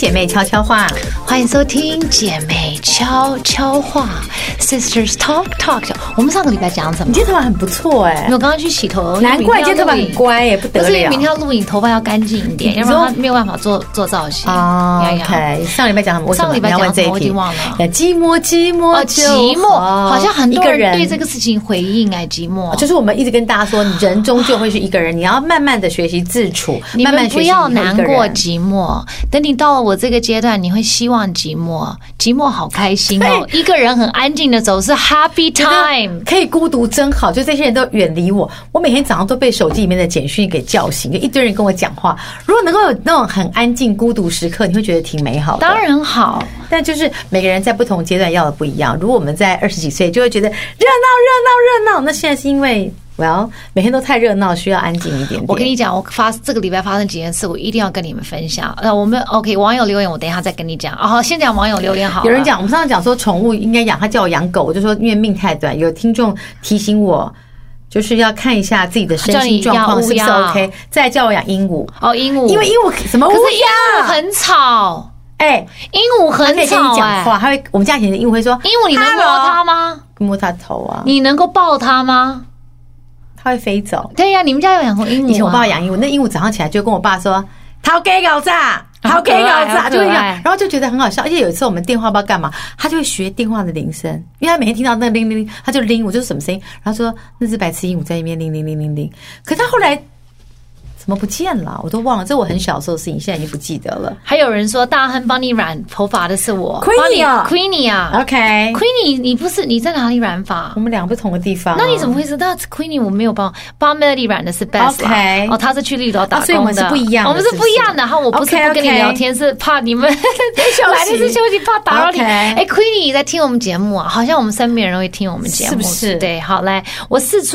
姐妹悄悄话， 欢迎收听姐妹悄悄话 Sisters Talk Talk。 我们上个礼拜讲什么？ 你今天头发很不错哎， 我刚刚去洗头， 难怪今天头发很乖耶，不得了。 不是明天要录影，头发要干净一点，要不然他没有办法做造型。 哦 ，OK。上礼拜讲什么？ 上个礼拜讲什么？我已经忘了。 寂寞，寂寞， 寂寞，好像很多人对这个事情回应哎，寂寞。 就是我们一直跟大家说，人终究会是一个人，你要慢慢的学习自处，慢慢学习不要难过寂寞。等你到了我这个阶段，你会希望寂寞，寂寞好开心哦，一个人很安静的走是 happy time， 可以孤独真好。就这些人都远离我，我每天早上都被手机里面的简讯给叫醒，就一堆人跟我讲话。如果能够有那种很安静孤独时刻，你会觉得挺美好的。 当然好， 但就是每个人在不同阶段要的不一样。如果我们在20几岁就会觉得热闹，那现在是因为每天都太热闹，需要安静一点点。 我跟你讲，这个礼拜发生几件事，我一定要跟你们分享。我们 OK 网友留言，我等一下再跟你讲。好，先讲网友留言好了。 有人讲，我们上次讲说宠物应该养，他叫我养狗，我就说因为命太短。有听众提醒我，就是要看一下自己的身心状况是不是 OK， 再叫我养鹦鹉。 哦，鹦鹉， 因为鹦鹉什么乌鸦？ 可是鹦鹉很吵。鹦鹉很吵， 可以跟你讲话，我们家以前的鹦鹉会说：“ 鹦鹉，你能摸它吗？ 摸它头啊？ 你能够抱它吗？ 它会飞走。” 对呀，你们家有养过鹦鹉？ 以前我爸养鹦鹉，那鹦鹉早上起来就跟我爸说：“它给搞炸，它给搞炸。”就会这样，然后就觉得很好笑。而且有一次我们电话不知道干嘛，他就会学电话的铃声，因为他每天听到那个铃铃铃，他就铃，我就说什么声音，然后说那只白痴鹦鹉在那边铃铃铃铃铃。可是他后来怎么不见了？我都忘了，这我很小时候的事情，现在已经不记得了。 还有人说大亨帮你染头发的是我 Queenie 啊 OK Queenie 你在哪里染发？ 我们两个不同的地方。 那你怎么会知道 Queenie 我没有帮 Melody 染的是 Best OK 他是去绿岛打工的， 所以我们是不一样的， 我们是不一样的。然后我不是不跟你聊天，是怕你们来的是休息，怕打扰你。Queenie 在听我们节目啊，好像我们身边人都会听我们节目， 是不是？ 对，好来，我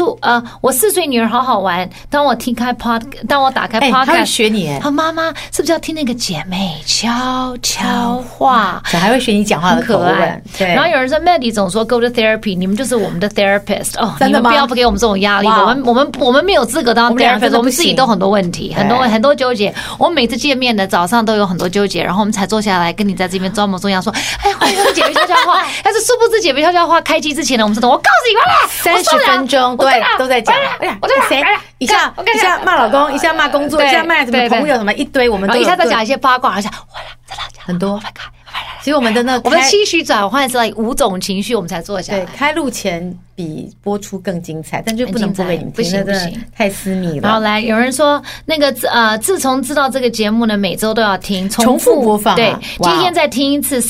4岁女儿好好玩，当我打开 podcast， 他会学你他妈妈是不是要听那个姐妹悄悄话？ 小孩会学你讲话的口吻。对。 然后有人说 Melody 总说 go to therapy， 你们就是我们的 therapist 真的吗？ 你们不要给我们这种压力，我们没有资格当 therapist， 我们自己都很多问题，很多纠结。我们每次见面的早上都有很多纠结，然后我们才坐下来跟你在这边装模作样说，欢迎姐妹悄悄话。但是殊不知姐妹悄悄话开机之前呢，我们是我告诉你 30分钟对都在讲，谁一下骂老公，一下骂工作，一下骂什么朋友什么一堆，我们都一下再讲一些八卦，一下很多。其实我们的我们的期许转换是5种情绪，我们才坐下来。 对，开录前比播出更精彩，但就不能播给你们听， 不行， 太私密了。 然后来，有人说那个自从知道这个节目呢，每周都要听，重复播放。 对，今天再听一次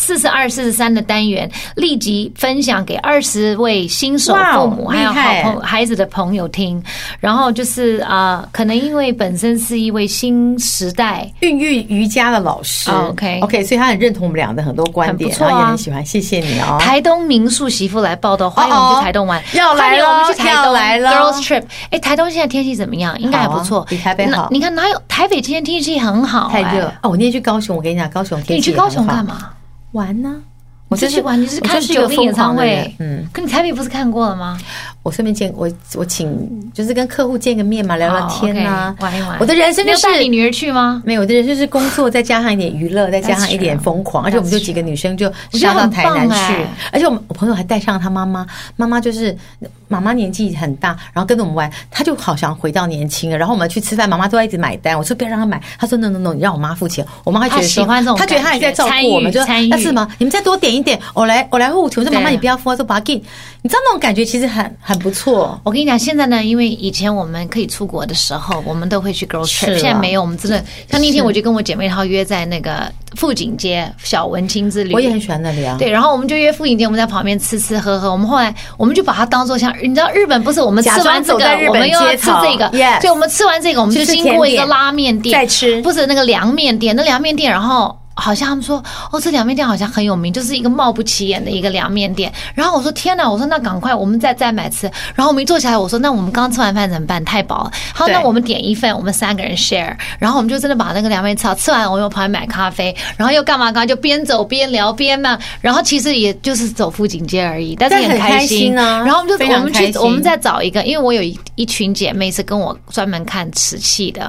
42、43的单元，立即分享给20位新手父母还有孩子的朋友听。然后就是可能因为本身是一位新时代孕育瑜伽的老师，OK， 所以他很认同我们俩的很多观点，然后也很喜欢，谢谢你哦。 台东民宿媳妇来报道，欢迎我们去台东玩， 要来了， 我们去台东来了 Girls Trip。台东现在天气怎么样？应该还不错， 比台北好。 你看哪有台北今天天气很好， 太热我那天去高雄，我跟你讲，高雄天气很好。 你去高雄干嘛？ 玩呢？ 我去玩，你是看9演唱会？可你台北不是看过了吗？ 我顺便见我请就是跟客户见个面嘛，聊聊天啊， 玩一玩。 我的人生就是带你女儿去吗？ 没有，我的人生是工作再加上一点娱乐，再加上一点疯狂，而且我们就几个女生就杀到台南去，而且我朋友还带上她妈妈就是妈妈年纪很大，然后跟着我们玩，她就好想回到年轻了。然后我们去吃饭，妈妈都在一直买单，我说不要让她买，她说 no， 你让我妈付钱。我妈还觉得说她觉得她也在照顾我们，就但是吗？你们再多点一点，我来付钱。我说妈妈你不要付，我说把它给你知道那种感觉其实很不错。 我跟你讲，现在呢，因为以前我们可以出国的时候，我们都会去 Girls Trip， 现在没有。我们真的像那天我就跟我姐妹她约在那个富锦街小文青之旅， 我也很喜欢那里啊。 对，然后我们就约富锦街，我们在旁边吃吃喝喝。我们后来我们就把它当作像你知道日本不是我们吃完这个我们又要吃这个，所以我们吃完这个我们就经过一个拉面店， 再吃不是那个凉面店，那凉面店然后。好像他们说这凉面店好像很有名，就是一个貌不起眼的一个凉面店。然后我说天哪，我说那赶快我们再买吃。然后我们一坐下来，我说那我们刚吃完饭怎么办？太饱了。好，那我们点一份，我们3个人 share。然后我们就真的把那个凉面吃好，吃完我们又跑去买咖啡，然后又干嘛？就边走边聊边嘛。然后其实也就是走富锦街而已，但是也很开心啊。 然后我们再找一个，因为我有一群姐妹是跟我专门看瓷器的。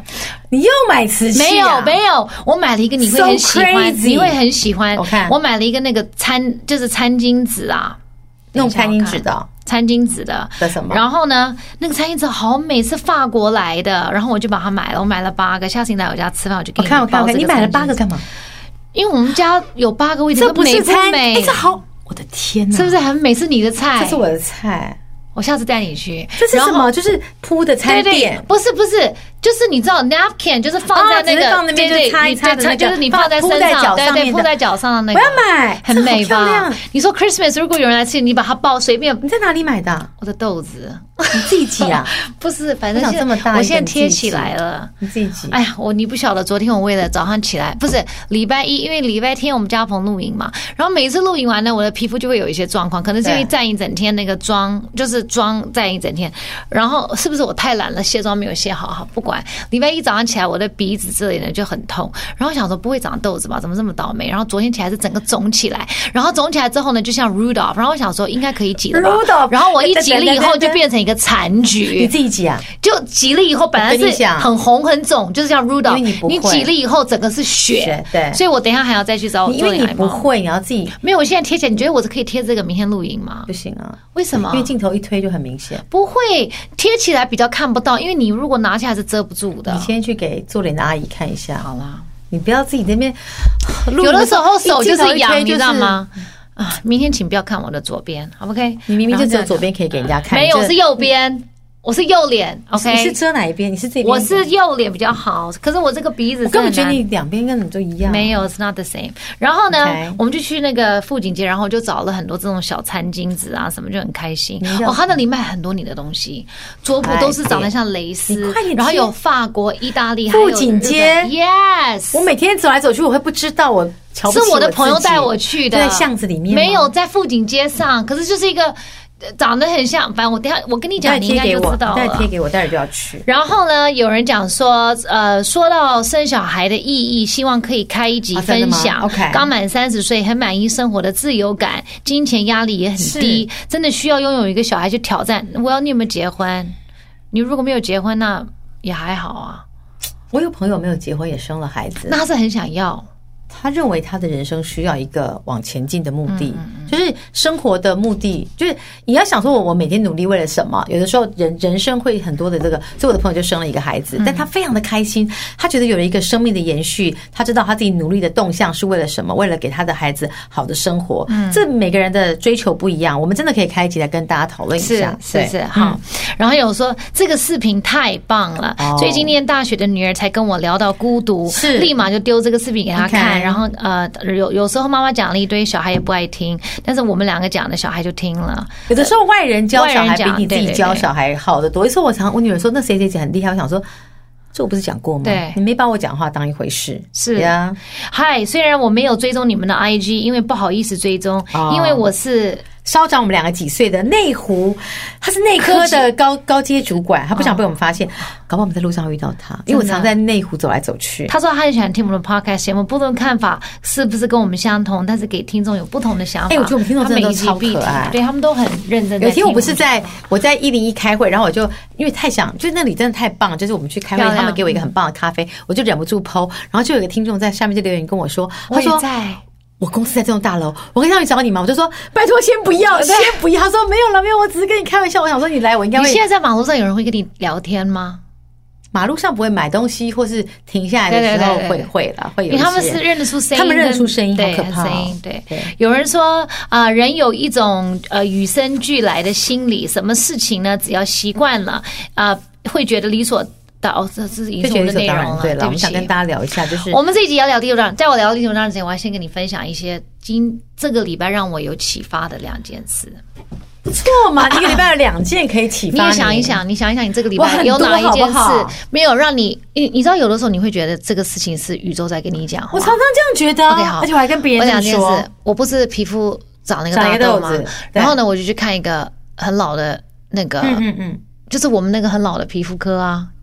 你又买瓷器没有，我买了一个你会很喜欢，你会很喜欢。我买了一个那个就是餐巾纸啊， 那种餐巾纸的。 餐巾纸的什么？ 然后呢，那个餐巾纸好美，是法国来的，然后我就把它买了，我买了8个。下次你来我家吃饭，我就给你包这个餐巾纸。 你买了8个干嘛？ 因为我们家有8个位置， 这不是餐， 美？ 这好，我的天哪， 是不是很美？是你的菜， 这是我的菜。 我下次带你去。 这是什么？就是铺的餐垫？ 不是，就是你知道 napkin 就是放在那个对，擦一擦的那个， 就是你放在身上，对，铺在脚上的那个。 我要买， 很美吧？你说 Christmas 如果有人来吃，你把它包随便。 你在哪里买的？ 我的豆子。 你自己挤啊？ 不是，反正我现在贴起来了。 你自己挤？ 哎呀，你不晓得，昨天我为了早上起来，不是礼拜一，因为礼拜天我们家棚露营嘛，然后每次露营完呢，我的皮肤就会有一些状况，可能是因为站一整天，那个妆就是妆站一整天，然后是不是我太懒了，卸妆没有卸好，不管。礼拜一早上起来，我的鼻子这里呢就很痛，然后想说不会长痘子吧？怎么这么倒霉？然后昨天起来是整个肿起来，然后肿起来之后呢，就像 Rudolph， 然后我想说应该可以挤了吧，然后我一挤了以后就变成一个残局。 你自己挤啊？ 就挤了以后，本来是很红很肿，就是像 Rudolph， 你挤了以后整个是血， 对， 所以我等一下还要再去找我做脸。 因为你不会，你要自己。 没有，我现在贴起来，你觉得我可以贴这个明天录影吗？ 不行啊， 为什么？ 因为镜头一推就很明显。 不会贴起来比较看不到，因为你如果拿下来是遮不住的。 你先去给做脸的阿姨看一下。 好啦， 你不要自己那边。 有的时候手就是痒，你知道吗？啊，明天请不要看我的左边 ，OK？ 你明明就只有左边可以给人家看， 没有，是右边。我是右脸 ，OK？ 你是遮哪一边？你是这边？ 我是右脸比较好，可是我这个鼻子，我根本觉得你两边跟你都一样。 没有 ，it's not the same。然后呢，我们就去那个富锦街，然后就找了很多这种小餐巾纸啊，什么就很开心。他那里卖很多你的东西，桌布都是长得像蕾丝，然后有法国、意大利， 富锦街 ，yes。 我每天走来走去，我会不知道我瞧不起我自己。 是我的朋友带我去的， 在巷子里面， 没有在富锦街上，可是就是一个。长得很像，反正我等一下我跟你讲，你应该就知道了。 再贴给我，待会就要去。 然后呢，有人讲说，说到生小孩的意义，希望可以开一集分享。 OK， 刚满30岁，很满意生活的自由感，金钱压力也很低，真的需要拥有一个小孩去挑战。你有没有结婚？你如果没有结婚，那也还好啊。 我有朋友没有结婚也生了孩子， 那他是很想要。 他认为他的人生需要一个往前进的目的，就是生活的目的，就是你要想说我每天努力为了什么？有的时候人生会很多的这个，所以我的朋友就生了一个孩子，但他非常的开心，他觉得有了一个生命的延续，他知道他自己努力的动向是为了什么？为了给他的孩子好的生活。这每个人的追求不一样，我们真的可以开一集来跟大家讨论一下。 是好。然后有说这个视频太棒了，最近念大学的女儿才跟我聊到孤独， 是立马就丢这个视频给他看。然后有时候妈妈讲了一堆，小孩也不爱听，但是我们2个讲的小孩就听了。 有的时候外人教小孩比你自己教小孩好的多。有时候我女儿说那谁谁谁很厉害，我想说这我不是讲过吗？ 对， 你没把我讲话当一回事。 是呀，嗨，虽然我没有追踪你们的 IG， 因为不好意思追踪，因为我是。 稍长我们2个几岁的内湖，他是内科的高阶主管，他不想被我们发现，搞不好我们在路上会遇到他，因为我常在内湖走来走去。 他说他很喜欢听我们的 podcast， 节目不同看法是不是跟我们相同，但是给听众有不同的想法。 我觉得我们听众真的都超可爱， 对他们都很认真。 有一天我不是我在101开会，然后我就因为太想，就那里真的太棒，就是我们去开会，他们给我一个很棒的咖啡，我就忍不住 po， 然后就有一个听众在下面就留言跟我说，他说我公司在这栋大楼，我可以上去找你吗？我就说拜托先不要，先不要。他说没有了，我只是跟你开玩笑。我想说你来，我应该会。 你现在在马路上有人会跟你聊天吗？ 马路上不会买东西，或是停下来的时候会啦，会有一些。 因为他们是认得出声音， 他们认得出声音，好可怕。 对，有人说人有一种与生俱来的心理，什么事情呢？只要习惯了会觉得理所。这是影响的内容了。 对了，我们想跟大家聊一下，就是我们这一集要聊第6章。在我聊第6章之前，我要先跟你分享一些这个礼拜让我有启发的2件事。 不错嘛，一个礼拜有2件可以启发你。 你想一想，你这个礼拜有哪一件事没有让你？你知道，有的时候你会觉得这个事情是宇宙在跟你讲话。 我常常这样觉得。OK， 好，而且我还跟别人这样说。 我不是皮肤长那个大痘吗？然后呢，我就去看一个很老的那个，就是我们那个很老的皮肤科啊。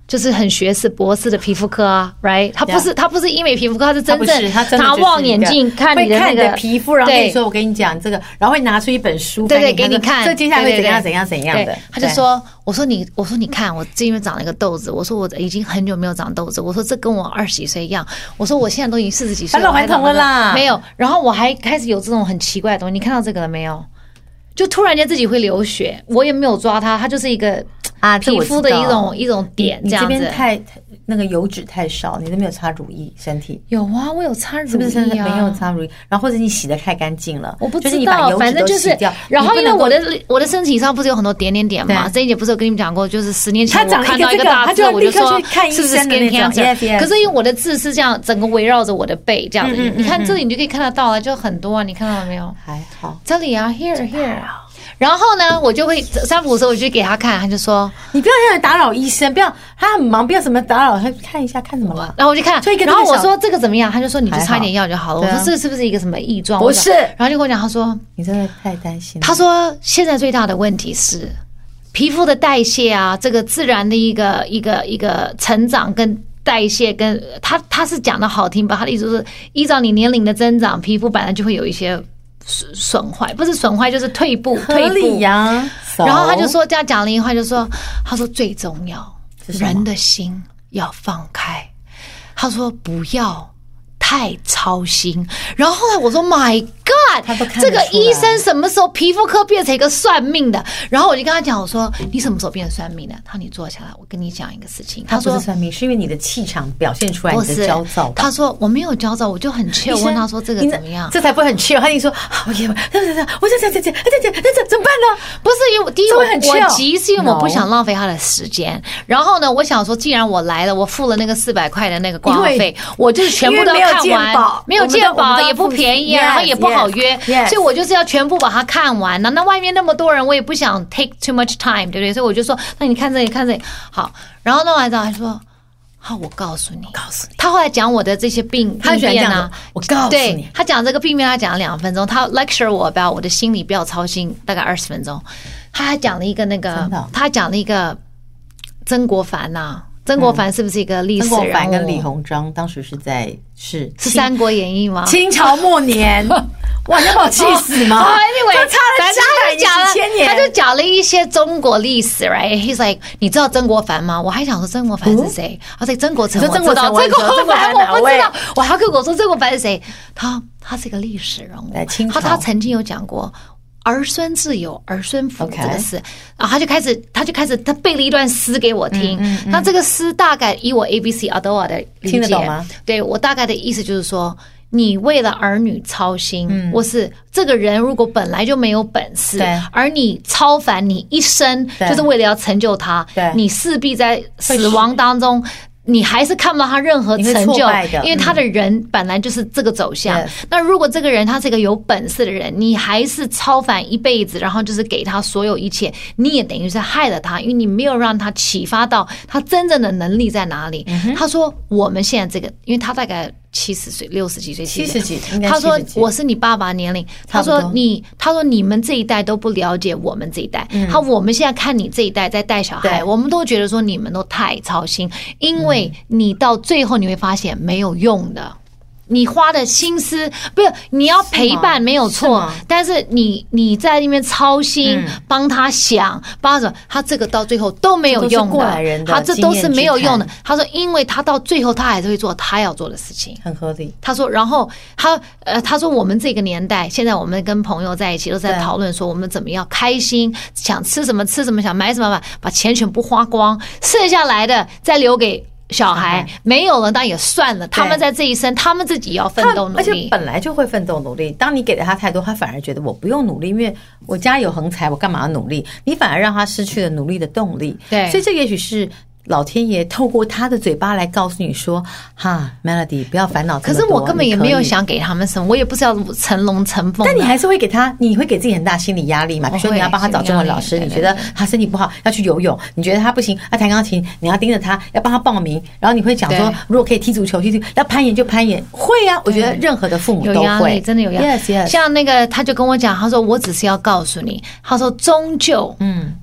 就是很学士博士的皮肤科啊 ，right？ 他不是医美皮肤科，他是真正拿望远镜看你的那个皮肤，然后跟你说我跟你讲这个，然后会拿出一本书， 对，给你看， 这接下来会怎样怎样怎样的。 他就说，我说你看，我这边长了一个痘子，我说我已经很久没有长痘子，我说这跟我20几岁一样，我说我现在都已经40几岁了， 还痛了啦， 没有，然后我还开始有这种很奇怪的东西，你看到这个了没有？就突然间自己会流血，我也没有抓它就是一个皮肤的一种点，这样子。 你这边太那个油脂太少，你都没有擦乳液，身体有啊，我有擦乳液啊， 是不是身体没有擦乳液？然后或者你洗得太干净了， 我不知道， 就是你把油脂都洗掉。 然后因为我的身体上不是有很多点嘛，这一节不是有跟你们讲过，就是10年前我看到一个大痣，我就说是不是 skin cancer？ 可是因为我的痣是这样，整个围绕着我的背这样子，你看这里你就可以看得到了，就很多啊，你看到了没有？ 还好， 这里啊 ，here。然后呢，我就会3不5时我就给他看，他就说：“ 你不要让人打扰医生，不要他很忙，不要什么打扰他看一下看什么了。” 然后我就看，然后我说这个怎么样？他就说你就擦一点药就好了。我说这个是不是一个什么异状？ 不是。 然后就跟我讲，他说你真的太担心了。 他说现在最大的问题是皮肤的代谢啊，这个自然的一个成长跟代谢跟他是讲的好听吧？他的意思是依照你年龄的增长，皮肤本来就会有一些损坏，不是损坏就是退步， 合理呀。 然后他就说这样讲了一句话，就说他说最重要人的心要放开，他说不要太操心。然后后来我说 My God， 这个医生什么时候皮肤科变成一个算命的？然后我就跟他讲，我说你什么时候变成算命的？他说你坐下来，我跟你讲一个事情。 他说不是算命，是因为你的气场表现出来你的焦躁。 他说我没有焦躁，我就很 chill。我问他说这个怎么样？ 这才不会很 chill。他一说我这怎么办呢？ 不是因为第一我急是因为我不想浪费他的时间。然后呢，我想说既然我来了，我付了那个400块的那个挂号费，我就是全部都看完。没有健保也不便宜，然后也不好约，所以我就是要全部把它看完了。那外面那么多人，我也不想 take too much time， 对不对？所以我就说，那你看这里，看这里，好。然后弄完之后，他说，好，我告诉你。他后来讲我的这些病变啊， 我告诉你， 对他讲这个病变，他讲了2分钟，他 lecture 我about我的心理不要操心，大概20分钟。他还讲了一个那个，他讲了一个曾国藩呐。曾国藩是不是一个历史人物？ 曾国藩跟李鸿章当时是 《三国演义》吗？ 清朝末年，哇，你要把我气死吗？ Anyway， 差了几千年， 他就讲了一些中国历史 ，right？He's like， 你知道曾国藩吗？我还想说曾国藩是谁？他说曾国成，我知道，曾国藩我不知道。我还跟我说曾国藩是谁？他是一个历史人物，他曾经有讲过。儿孙自有儿孙福这个事，然后他就开始他背了一段诗给我听。那这个诗大概以我 ABC 阿多瓦的理解， 听得懂吗？ 对，我大概的意思就是说，你为了儿女操心，或是这个人如果本来就没有本事，而你超凡你一生就是为了要成就他，你势必在死亡当中。你还是看不到他任何成就，因为他的人本来就是这个走向。那如果这个人他是一个有本事的人，你还是超凡一辈子，然后就是给他所有一切，你也等于是害了他，因为你没有让他启发到他真正的能力在哪里。他说我们现在这个，因为他大概70岁、60几岁、 70几， 他说我是你爸爸年龄，他说你们这一代都不了解我们这一代，我们现在看你这一代在带小孩，我们都觉得说你们都太操心，因为你到最后你会发现没有用的。你花的心思不是你要陪伴没有错，但是你在那边操心，帮他想，帮他他这个到最后都没有用的，他这都是没有用的。他说，因为他到最后他还是会做他要做的事情， 很合理。 他说，然后他说我们这个年代，现在我们跟朋友在一起都在讨论说我们怎么样开心，想吃什么吃什么，想买什么把钱全部花光，剩下来的再留给小孩，没有了那也算了，他们在这一生他们自己要奋斗努力， 而且本来就会奋斗努力。当你给了他太多，他反而觉得我不用努力，因为我家有横财，我干嘛要努力？你反而让他失去了努力的动力。 对， 所以这也许是老天爷透过他的嘴巴来告诉你说，哈 ，Melody 不要烦恼这么多。 可是我根本也没有想给他们什么，我也不是要成龙成凤。 但你还是会给他，你会给自己很大心理压力嘛？比如说你要帮他找中文老师，你觉得他身体不好要去游泳，你觉得他不行要弹钢琴，你要盯着他，要帮他报名，然后你会讲说，如果可以踢足球，要攀岩就攀岩。会啊，我觉得任何的父母都会， 真的有压力。像那个他就跟我讲，他说我只是要告诉你，他说终究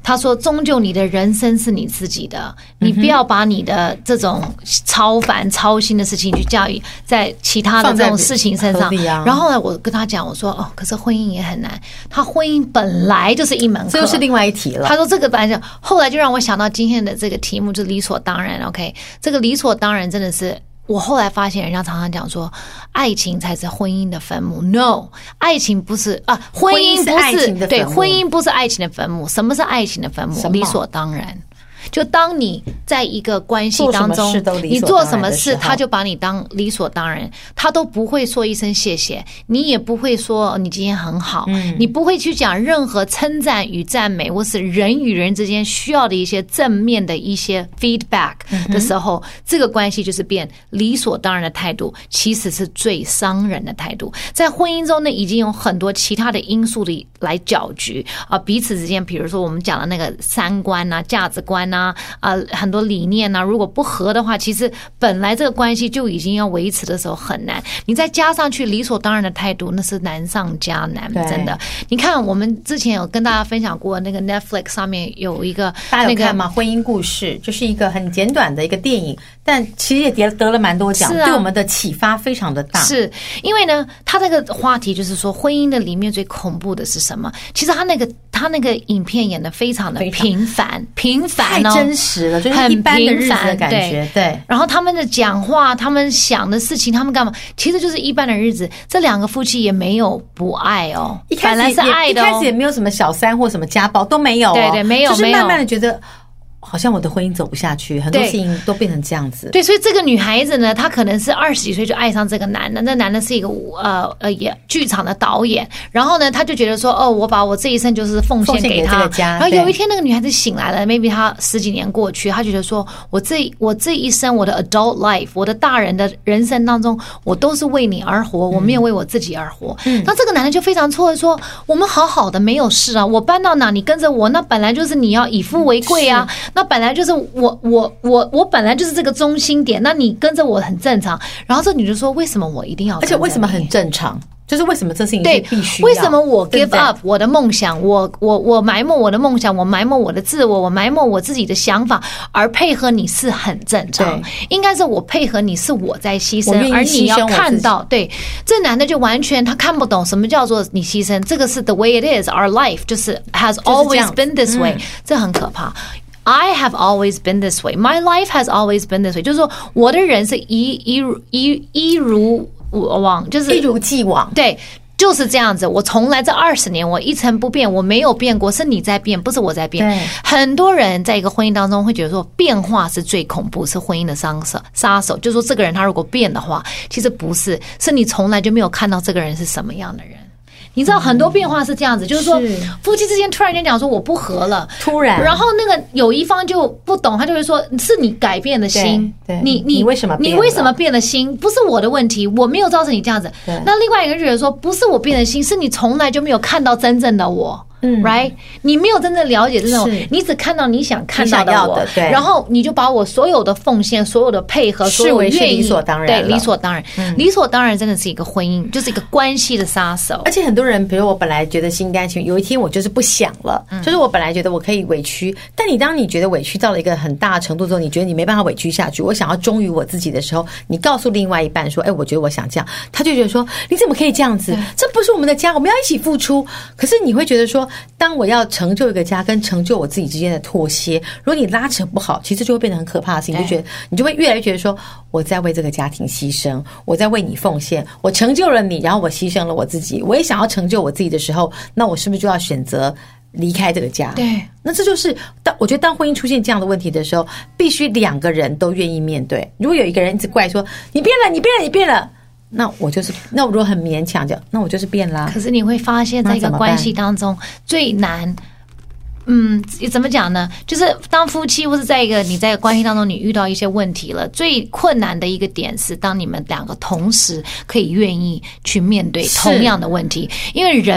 他说终究你的人生是你自己的，你不要把你的这种超烦操心的事情去教育在其他的这种事情身上。然后呢，我跟他讲，我说可是婚姻也很难，他婚姻本来就是一门课， 这又是另外一题了。 他说这个本来就，后来就让我想到今天的这个题目，就是理所当然。OK， 这个理所当然真的是。我后来发现，人家常常讲说，爱情才是婚姻的坟墓。No， 爱情不是婚姻不是爱情的坟墓。 对，婚姻不是爱情的坟墓。什么是爱情的坟墓？理所当然。就当你在一个关系当中，你做什么事，他就把你当理所当然，他都不会说一声谢谢，你也不会说你今天很好，你不会去讲任何称赞与赞美，或是人与人之间需要的一些正面的一些 feedback 的时候，这个关系就是变理所当然的态度，其实是最伤人的态度。在婚姻中呢，已经有很多其他的因素的来搅局彼此之间，比如说我们讲的那个三观啊、价值观啊、很多理念啊，如果不合的话，其实本来这个关系就已经要维持的时候很难，你再加上去理所当然的态度，那是难上加难，真的。你看我们之前有跟大家分享过，那个 Netflix 上面有一个大家有看吗？婚姻故事就是一个很简短的一个电影，但其实也得了蛮多奖，对我们的启发非常的大。 是因为呢，他这个话题就是说，婚姻的里面最恐怖的是什么？其实他那个影片演得非常的平凡太真实了，就是一般的日子的感觉。对， 然后他们的讲话，他们想的事情，他们干嘛，其实就是一般的日子。这两个夫妻也没有不爱本来是爱的一开始也没有什么小三或什么家暴都没有对，没有， 就是慢慢的觉得好像我的婚姻走不下去，很多事情都变成这样子。 对，所以这个女孩子呢，她可能是20几岁就爱上这个男的，那男的是一个剧场的导演，然后呢，她就觉得说，我把我这一生就是奉献给他。然后有一天那个女孩子醒来了 ，maybe 她10几年过去，她觉得说，我这一生我的 adult life， 我的大人的人生当中，我都是为你而活，我没有为我自己而活。那这个男的就非常错的说，我们好好的没有事啊，我搬到哪你跟着我，那本来就是你要以夫为贵啊。那本来就是我本来就是这个中心点，那你跟着我很正常。然后这女的说，为什么我一定要跟着你？ 而且为什么很正常？就是为什么这事情是必须要？ 为什么我 give up 我的梦想，我埋没我的梦想，我埋没我的自我，我埋没我自己的想法，而配合你是很正常。应该是我配合你是我在牺牲，而你要看到，对，这男的就完全他看不懂什么叫做你牺牲，这个是 the way it is our life， 就是 has always been this way，这很可怕。I have always been this way. My life has always been this way. 就是说，我的人是一如往，就是一如既往。 对，就是这样子。我从来这20年，我一成不变，我没有变过，是你在变，不是我在变。很多人在一个婚姻当中会觉得说，变化是最恐怖，是婚姻的杀手。就是说，这个人他如果变的话，其实不是，是你从来就没有看到这个人是什么样的人。你知道很多变化是这样子，就是说夫妻之间突然间讲说我不和了， 突然， 然后那个有一方就不懂，他就会说是你改变了心， 你为什么变了心？不是我的问题，我没有造成你这样子。那另外一个人觉得说不是我变了心，是你从来就没有看到真正的我。right， 你没有真正了解这种，你只看到你想看到的我，然后你就把我所有的奉献、所有的配合、所有愿意， 理所当然， 对，理所当然，理所当然真的是一个婚姻，就是一个关系的杀手。 而且很多人，比如我本来觉得心甘情愿，有一天我就是不想了，就是我本来觉得我可以委屈，但当你觉得委屈到了一个很大的程度之后，你觉得你没办法委屈下去，我想要忠于我自己的时候，你告诉另外一半说，我觉得我想这样，他就觉得说，你怎么可以这样子？这不是我们的家，我们要一起付出。可是你会觉得说，当我要成就一个家跟成就我自己之间的妥协，如果你拉扯不好，其实就会变得很可怕的事情。就觉得你就会越来越觉得说，我在为这个家庭牺牲，我在为你奉献，我成就了你，然后我牺牲了我自己，我也想要成就我自己的时候，那我是不是就要选择离开这个家？ 对， 那这就是我觉得当婚姻出现这样的问题的时候，必须2个人都愿意面对。如果有一个人一直怪说你变了，你变了，你变了，那我如果很勉强讲，那我就是变啦。 可是你会发现在一个关系当中最难，怎么讲呢？就是当夫妻或是在你在关系当中你遇到一些问题了，最困难的一个点是当你们2个同时可以愿意去面对同样的问题，因为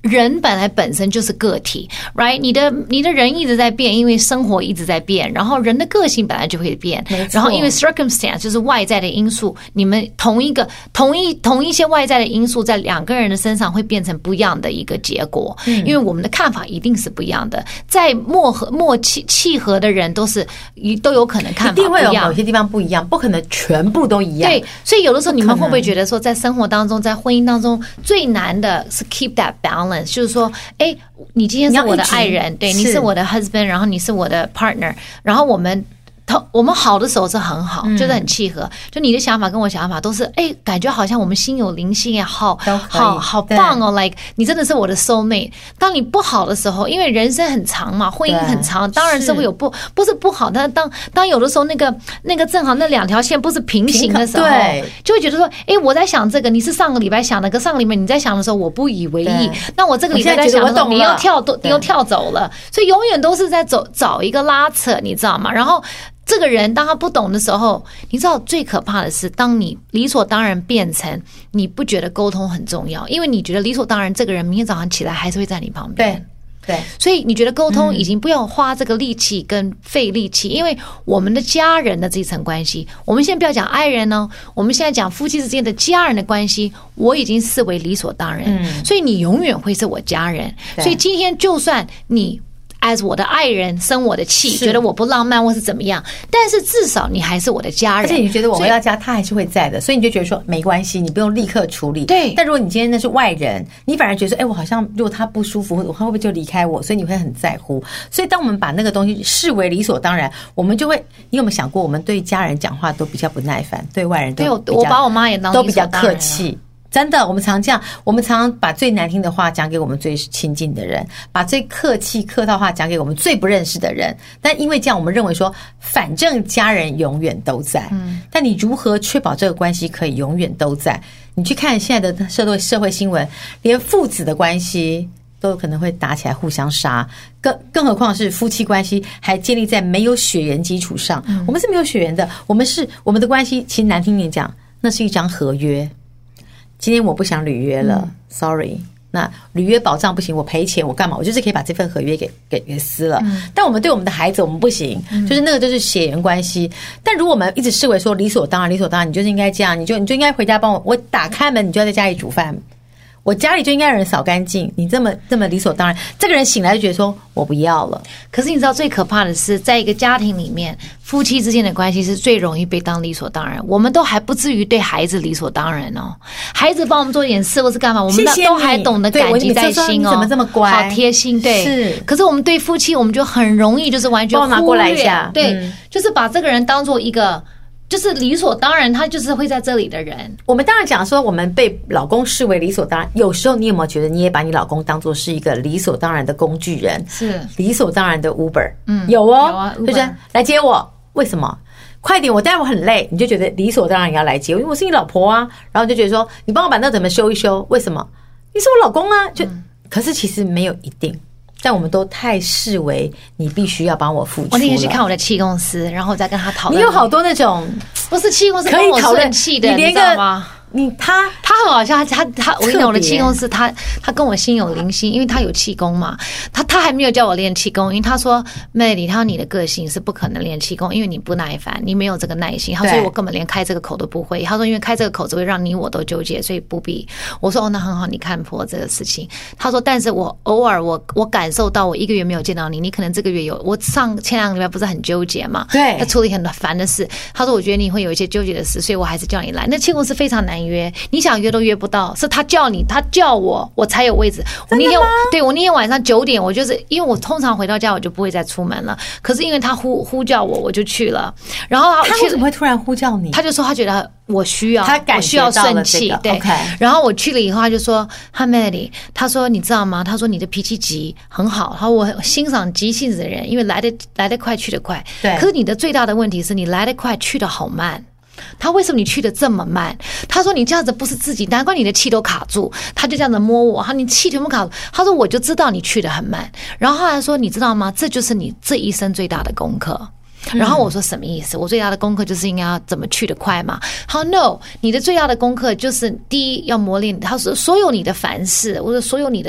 人本身就是个体 ，right？ 你的人一直在变，因为生活一直在变，然后人的个性本来就会变，然后因为 circumstance 就是外在的因素，你们同一些外在的因素在两个人的身上会变成不一样的一个结果，因为我们的看法一定是不一样的，在契合的人都有可能看法不一样， 一定会有某些地方不一样，不可能全部都一样。 对，所以有的时候你们会不会觉得说，在生活当中，在婚姻当中最难的是 keep that balance， 就是说，你今天是我的爱人，对，你是我的 husband， 然后你是我的 partner， 然后我们好的时候是很好，就是很契合，就你的想法跟我想法都是，感觉好像我们心有灵犀好棒哦 ，like 你真的是我的 soul mate。当你不好的时候，因为人生很长嘛，婚姻很长，当然是会有不是不好，但当有的时候那个正好那两条线不是平行的时候，就会觉得说，我在想这个，你是上个礼拜想的，可上个礼拜你在想的时候我不以为意，那我这个礼拜在想的时候你又跳走了，所以永远都是在找一个拉扯，你知道吗？然后这个人当他不懂的时候，你知道最可怕的是，当你理所当然变成你不觉得沟通很重要，因为你觉得理所当然这个人明天早上起来还是会在你旁边。 对， 所以你觉得沟通已经不要花这个力气跟费力气，因为我们的家人的这层关系，我们现在不要讲爱人呢，我们现在讲夫妻之间的家人的关系，我已经视为理所当然，所以你永远会是我家人。所以今天就算你as 我的爱人生我的气，觉得我不浪漫或是怎么样，但是至少你还是我的家人， 而且你觉得我回到家他还是会在的，所以你就觉得说没关系，你不用立刻处理。 对， 但如果你今天那是外人，你反而觉得说，我好像如果他不舒服，他会不会就离开我？所以你会很在乎。所以当我们把那个东西视为理所当然，我们就会，你有没有想过，我们对家人讲话都比较不耐烦，对外人都比较， 我把我妈也当都比较客气。真的，我们常这样，我们常把最难听的话讲给我们最亲近的人，把最客套话讲给我们最不认识的人。但因为这样，我们认为说，反正家人永远都在。但你如何确保这个关系可以永远都在？你去看现在的社会新闻，连父子的关系都有可能会打起来互相杀，更何况是夫妻关系还建立在没有血缘基础上。我们是没有血缘的，我们的关系其实难听点讲，那是一张合约。今天我不想履约了，sorry。那履约保障不行，我赔钱，我干嘛？我就是可以把这份合约给撕了。但我们对我们的孩子，我们不行，就是那个就是血缘关系。但如果我们一直视为说理所当然，你就是应该这样，你就应该回家帮我打开门，你就要在家里煮饭。我家里就应该有人扫干净，你这么理所当然，这个人醒来就觉得说我不要了。 可是你知道最可怕的是，在一个家庭里面，夫妻之间的关系是最容易被当理所当然。我们都还不至于对孩子理所当然哦，孩子帮我们做点事或是干嘛，我们都还懂得感激在心哦。 你怎么这么乖， 好贴心，对。 是。 可是我们对夫妻，我们就很容易就是完全忽略， 帮我拿过来一下， 对，就是把这个人当做一个。就是理所当然，他就是会在这里的人。 我们当然讲说，我们被老公视为理所当然。有时候你有没有觉得，你也把你老公当作是一个理所当然的工具人？ 是理所当然的 Uber，有哦，就是来接我。为什么？快点，我待会很累，你就觉得理所当然也要来接我，因为我是你老婆啊。然后就觉得说，你帮我把那怎么修一修？为什么？你是我老公啊。可是其实没有一定。但我们都太视为你必须要帮我付出了。 我那天去看我的气公司，然后我再跟他讨论。 你有好多那种不是气公司可以讨论气的，你知道吗？他很好笑，他我跟你讲，我的气功是他跟我心有灵犀，因为他有气功嘛，他还没有叫我练气功，因为他说 Melody， 他说你的个性是不可能练气功，因为你不耐烦，你没有这个耐心，他说所以我根本连开这个口都不会，他说因为开这个口只会让你我都纠结，所以不必。我说那很好，你看破这个事情。他说但是我偶尔我感受到我1个月没有见到你可能这个月有，我前2个礼拜不是很纠结嘛， 对， 他处理很烦的事，他说我觉得你会有一些纠结的事，所以我还是叫你来。那气功是非常难约，你想约都约不到，是他叫你，他叫我才有位置。我那天晚上9点，我就是因为我通常回到家我就不会再出门了，可是因为他呼叫我就去了。然后他为什么会突然呼叫你？ 他就说他觉得我需要， 我需要顺气，对。 Okay. 然后我去了以后，他就说 Melody， 他说你知道吗？他说你的脾气急很好，他说我欣赏急性子的人，因为来得快去得快。 对。 可是你的最大的问题是你来得快去得好慢。他为什么你去得这么慢？他说你这样子不是自己，难怪你的气都卡住。他就这样子摸我，你气全部卡住。他说我就知道你去得很慢。然后后来说你知道吗？这就是你这一生最大的功课。然后我说什么意思？我最大的功课就是应该要怎么去得快嘛。他说 No， 你的最大的功课就是第一要磨练。他说所有你的凡事，或者所有你的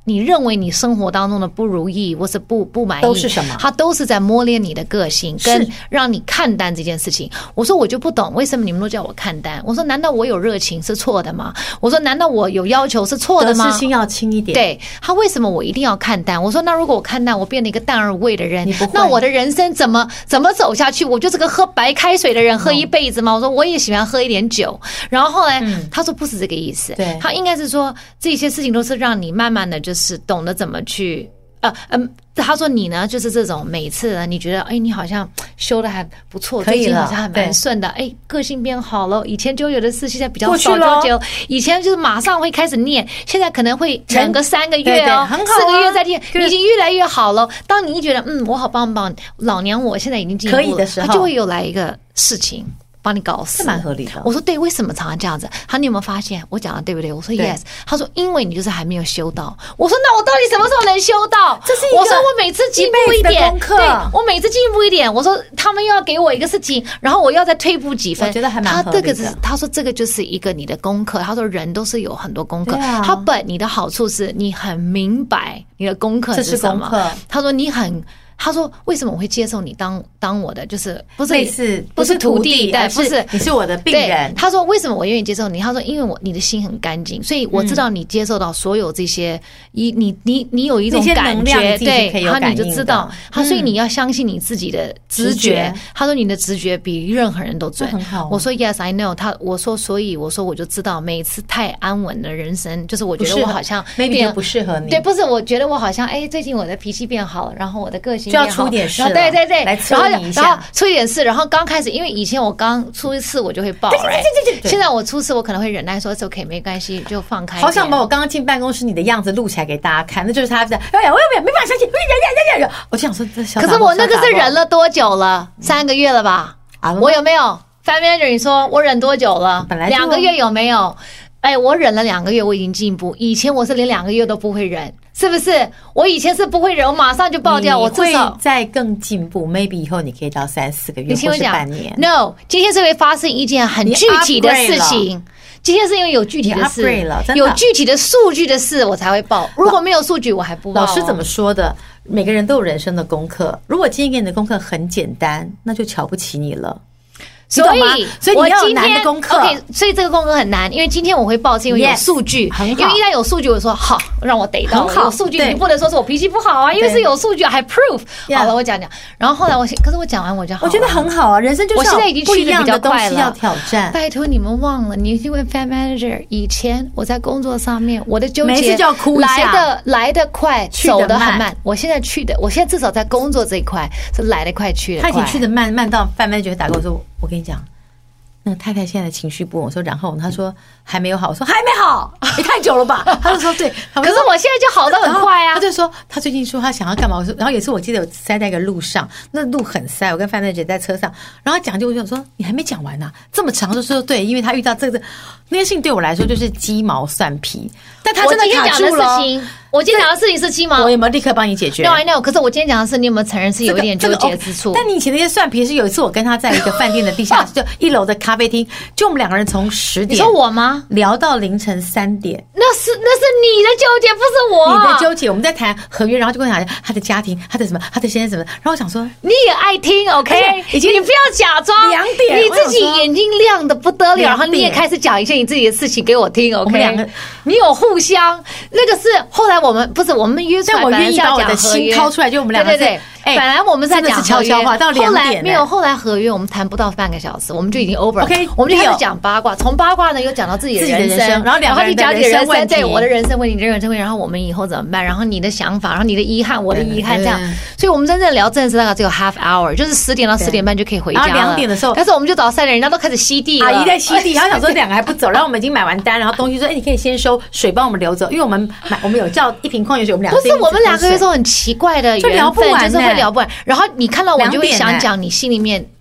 你认为你生活当中的不如意或是不满意都是什么？ 它都是在磨练你的个性，跟让你看淡这件事情。我说我就不懂为什么你们都叫我看淡。我说难道我有热情是错的吗？我说难道我有要求是错的吗？ 得失心要轻一点。 对，他为什么我一定要看淡？我说那如果我看淡，我变得一个淡而无味的人，那我的人生怎么走下去？我就是个喝白开水的人，喝一辈子吗？我说我也喜欢喝一点酒。然后后来他说不是这个意思，他应该是说这些事情都是让你慢慢的就是懂得怎么去他说你呢就是这种每次呢你觉得你好像修的还不错，最近好像还蛮顺的，个性变好了，以前就有的事现在比较少就以前就是马上会开始念，现在可能会忍个3个月哦，4个月再念，已经越来越好了。当你觉得我好棒棒，老娘我现在已经进步了，可以的时候，他就会有来一个事情把你搞死， 是蛮合理的。 我说对，为什么常常这样子？他你有没有发现我讲的对不对？我说 yes。他说因为你就是还没有修到。我说那我到底什么时候能修到？ 这是一个我说我每次进步一点， 对， 我每次进步一点。我说他们又要给我一个事情，然后我要再退步几分。 我觉得还蛮合理的。 他说这个就是一个你的功课。他说人都是有很多功课。你的好处是你很明白你的功课是什么。他说他说为什么我会接受你当我的就是不是类似不是徒弟，对，不是你是我的病人。 他说为什么我愿意接受你？他说因为你的心很干净，所以我知道你接受到所有这些，你有一种感觉，对，然后你就知道，所以你要相信你自己的直觉。他说你的直觉比任何人都准。我说 yes I know。我说所以我说我就知道每一次太安稳的人生，就是我觉得我好像 maybe 不适合你。 对，不是，我觉得我好像最近我的脾气变好了，然后我的个性就要出点事， 对， 来催你一下， 然后出一点事，然后刚开始，因为以前我刚出一次我就会爆，对，现在我出事我可能会忍耐说 it's OK 没关系，就放开。 好想把我刚刚进办公室你的样子录起来给大家看，那就是他在，我也没办法相信，我就想说这小， 可是我那个是忍了多久了？3个月了吧？我有没有 Fan Manager？ 你说我忍多久了？ 本来 2个月有没有？我忍了2个月，我已经进步。以前我是连2个月都不会忍，是不是？我以前是不会忍，我马上就爆掉。我至少再更进步 ，maybe 以后你可以到3-4个月，或是半年。 No， 今天是会发生一件很具体的事情。今天是因为有具体的事，有具体的数据的事，我才会报。如果没有数据，我还不报。 老师怎么说的？每个人都有人生的功课。如果今天给你的功课很简单，那就瞧不起你了。 所以你要有难的功课。 OK， 所以这个功课很难，因为今天我会报是因为有数据，因为一旦有数据，我说好，让我逮到有数据，你不能说是我脾气不好啊，因为是有数据还 proof。好了，我讲。然后后来可是我讲完我就好了， 我觉得很好啊，人生就是我现在已经去的比较快了， 要挑战。 拜托你们忘了，你因为 Fan Manager 以前我在工作上面我的纠结， 每次就要哭一下， 来得快，走得很慢。我现在至少在工作这一块是来得快去得快。 他已经去得慢到Fan Manager打给我说，我跟你讲。那个太太现在的情绪不稳，我说然后他说还没有好，我说还没好，也太久了吧？他就说对， 可是我现在就好得很快啊。 他就说他最近说他想要干嘛，我说然后也是我记得我塞在一个路上，那路很塞，我跟范娜姐在车上，然后讲就我就说你还没讲完啊，这么长，就说对，因为他遇到这个那件事情对我来说就是鸡毛蒜皮，但他真的卡住了。 我今天讲的事情是鸡毛， 我有没有立刻帮你解决 ？No I know， 可是我今天讲的是你有没有承认是有一点纠结之处？ 但你以前那些蒜皮是有一次我跟他在一个饭店的地下就1楼的咖啡厅，就我们2个人从10点， 你说我吗？ 聊到凌晨3点， 那是你的纠结，不是我。 你的纠结，我们在谈合约，然后就跟我讲他的家庭，他的什么，他的先生什么，然后我想说你也爱听 ，OK？你不要假装 2点， 你自己眼睛亮的不得了，然后你也开始讲一些你自己的事情给我听 ，OK？ 我们2个，你有互相，那个是后来我们约出来， 但我愿意把我的心掏出来，就我们2个对。本来我们在讲悄悄话到2点， 没有，后来合约我们谈不到半个小时，我们就已经 over。OK， 我们就开始讲八卦，从八卦呢又讲到自己的人生，然后2个人的人生问题，对我的人生问题，你的人生问题，然后我们以后怎么办？然后你的想法，然后你的遗憾，我的遗憾，这样。所以我们真正聊正事大概只有 half hour， 就是10点到10点半就可以回家了。 然后2点的时候， 但是我们就早3点，人家都开始吸地了， 阿姨在吸地，然后想说2个还不走，然后我们已经买完单，然后东西说，你可以先收，水帮我们留走，因为我们有叫1瓶矿泉水，我们2个不是我们2个有时候很奇怪的缘分，就是会聊不完，然后。你看到我就会想讲你心里面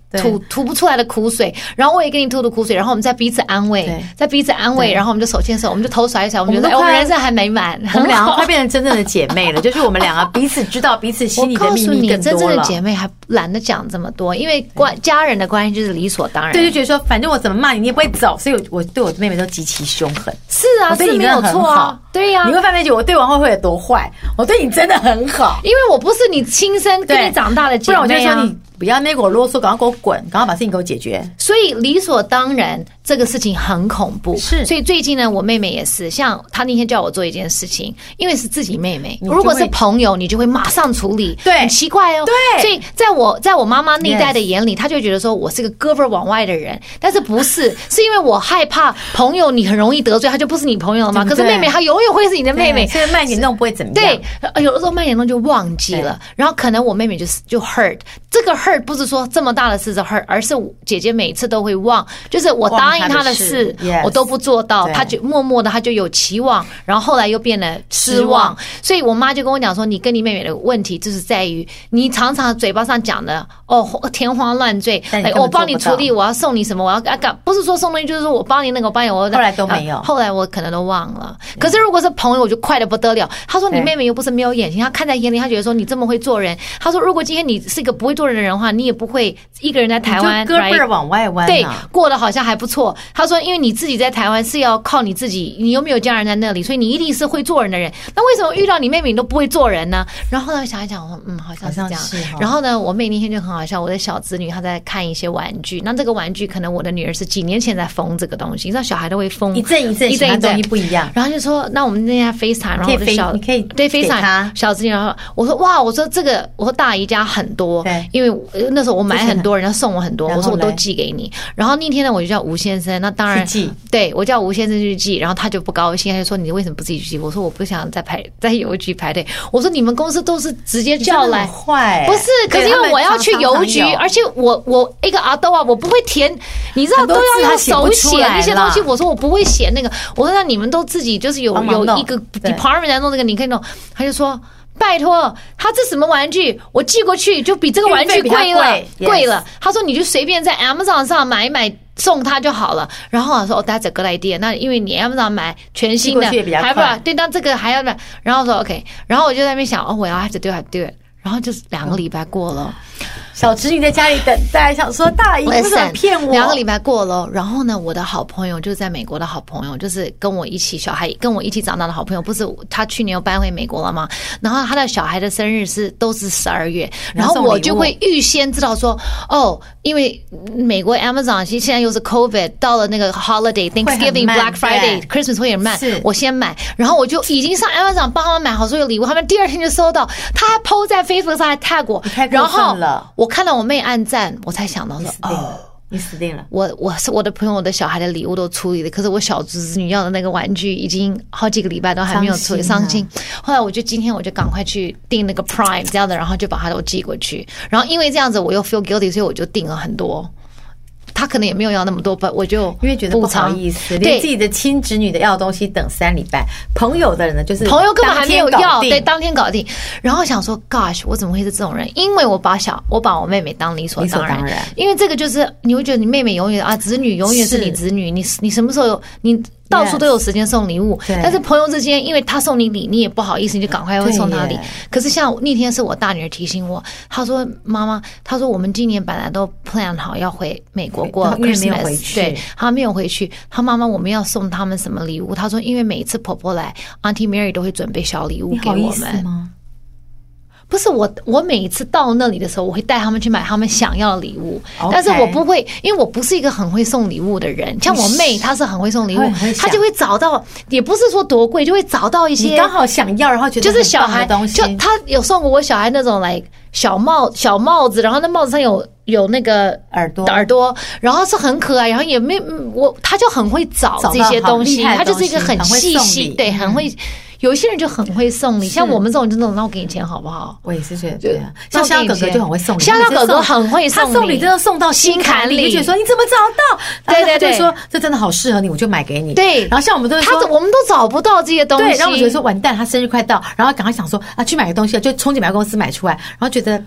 吐不出来的苦水，然后我也给你吐苦水，然后我们再彼此安慰，然后我们就手牵手，我们就头甩一甩，我们觉得我们人生还美满， 我们两个快变成真正的姐妹了，就是我们两个彼此知道彼此心里的秘密更多了。我告诉你， 真正的姐妹还懒得讲这么多，因为家人的关系就是理所当然。 对，就觉得说反正我怎么骂你，你也不会走，所以我对我妹妹都极其凶狠。 是啊，是没有错啊，对呀。 你会发现我对王慧慧有多坏，我对你真的很好， 因为我不是你亲生跟你长大的姐妹啊。 不然我就说你不要那给我啰嗦，赶快给我滚，赶快把事情给我解决。 所以理所当然这个事情很恐怖。 是， 所以最近呢，我妹妹也是，像她那天叫我做一件事情，因为是自己妹妹，如果是朋友，你就会马上处理。 对， 很奇怪哦。 对， 所以在我妈妈那一代的眼里，她就觉得说我是个胳膊往外的人，但是不是，是因为我害怕朋友你很容易得罪，她就不是你朋友了嘛。可是妹妹她永远会是你的妹妹， 所以慢点弄不会怎么样。 对，有的时候慢点弄就忘记了，然后可能我妹妹就 hurt， 这个 hurt 不是说这么大的事是 hurt， 而是姐姐每次都会忘，就是我答应她的事我都不做到，她就默默的她就有期望，然后后来又变得失望。所以我妈就跟我讲说，你跟你妹妹的问题就是在于你常常嘴巴上讲的天花乱坠，我帮你处理，我要送你什么，我要干，不是说送东西，就是说我帮你那个，我帮你，我后来都没有， 后来我可能都忘了。可是如果是朋友，我就快得不得了。她说你妹妹又不是没有眼睛，她看在眼里，她觉得说你这么会做人。她说如果今天你是一个不会做人的人的话，你也不会一个人在台湾胳膊往外弯， 对，过得好像还不错。她说因为你自己在台湾是要靠你自己，你又没有家人在那里，所以你一定是会做人的人。那为什么遇到你妹妹你都不会做人呢？然后呢想一想，我说好像是这样。然后呢我妹那天就很好笑，我的小侄女她在看一些玩具，那这个玩具可能我的女儿是几年前在封这个东西，你知道小孩都会封一阵东西不一样。 然后就说那我们那天 FaceTime， 然后我的小你可以对 FaceTime 小侄女，然后我说哇，我说这个我说大姨家很多，因为那时候我买很多，人家送我很多，我说我都寄给你。然后那天呢我就叫吴先生，那当然对我叫吴先生去寄，然后他就不高兴，他就说你为什么不自己去寄？我说我不想在邮局排队。我说你们公司都是直接叫来， 坏不是？可是因为我要去邮局，而且我一个阿豆啊，我不会填，你知道都要用手写那些东西。我说我不会写那个，我说那你们都自己就是有一个 department 来弄这个，你可以弄。他就说拜托，他这什么玩具？我寄过去就比这个玩具贵了。他说你就随便在 Amazon 上买一买送他就好了。然后我说that's a good idea。那因为你 Amazon 买全新的还不对，那这个还要买。然后我说 OK， 然后我就在那边想我要 have to do it。然后就是2个礼拜过了。 小侄女在家里等待，想说大姨为什么骗我？2 个礼拜过了，然后呢，我的好朋友就是在美国的好朋友，就是跟我一起小孩跟我一起长大的好朋友，不是他去年又搬回美国了吗？然后他的小孩的生日都是12月，然后我就会预先知道说，因为美国 Amazon 其实现在又是 COVID， 到了那个 Holiday Thanksgiving、Black Friday、Christmas 会很慢，我先买，然后我就已经上 Amazon 帮他们买好所有礼物，他们第2天就收到，他还 po 在 Facebook 上还 tag 我，然后我看到我妹按赞，我才想到说你死定了！ 我是我的朋友的小孩的礼物都处理了，可是我小侄女要的那个玩具已经好几个礼拜都还没有处理，伤心。后来今天我就赶快去订那个 Prime 这样的，然后就把它都寄过去。然后因为这样子我又 feel guilty， 所以我就订了很多。他可能也没有要那么多，我就因为觉得不好意思，连自己的亲侄女的要的东西等3礼拜，朋友的人呢就是朋友根本还没有要，对，当天搞定。然后想说 ，Gosh， 我怎么会是这种人？因为我把我妹妹当理所当然，因为这个就是你会觉得你妹妹永远子女永远是你子女，你什么时候有你。到处都有时间送礼物，但是朋友之间，因为他送你礼，你也不好意思，你就赶快会送他礼。可是像那天是我大女儿提醒我，她说：“妈妈，她说我们今年本来都 plan 好要回美国过 Christmas， 对，她没有回去。她妈妈我们要送他们什么礼物？她说因为每一次婆婆来 ，Auntie Mary 都会准备小礼物给我们。”不是我每一次到那里的时候，我会带他们去买他们想要的礼物，但是我不会，因为我不是一个很会送礼物的人。像我妹，她是很会送礼物，她就会找到，也不是说多贵，就会找到一些你刚好想要，然后觉得就是小孩东西。就她有送过我小孩那种来小帽子，然后那帽子上有那个耳朵，然后是很可爱，然后也没她就很会找这些东西，她就是一个很细细，对，很会。有一些人就很会送礼，像我们这种就那种，那我给你钱好不好？ 我也是觉得这样。像香哥哥就很会送礼， 香哥哥很会送礼， 他送礼真的送到心坎里，就觉得说你怎么找到？对，就说这真的好适合你，我就买给你。对，然后像我们都说， 我们都找不到这些东西。 对，然后我觉得说完蛋，他生日快到，然后赶快想说去买个东西，就冲进百货公司买出来，然后觉得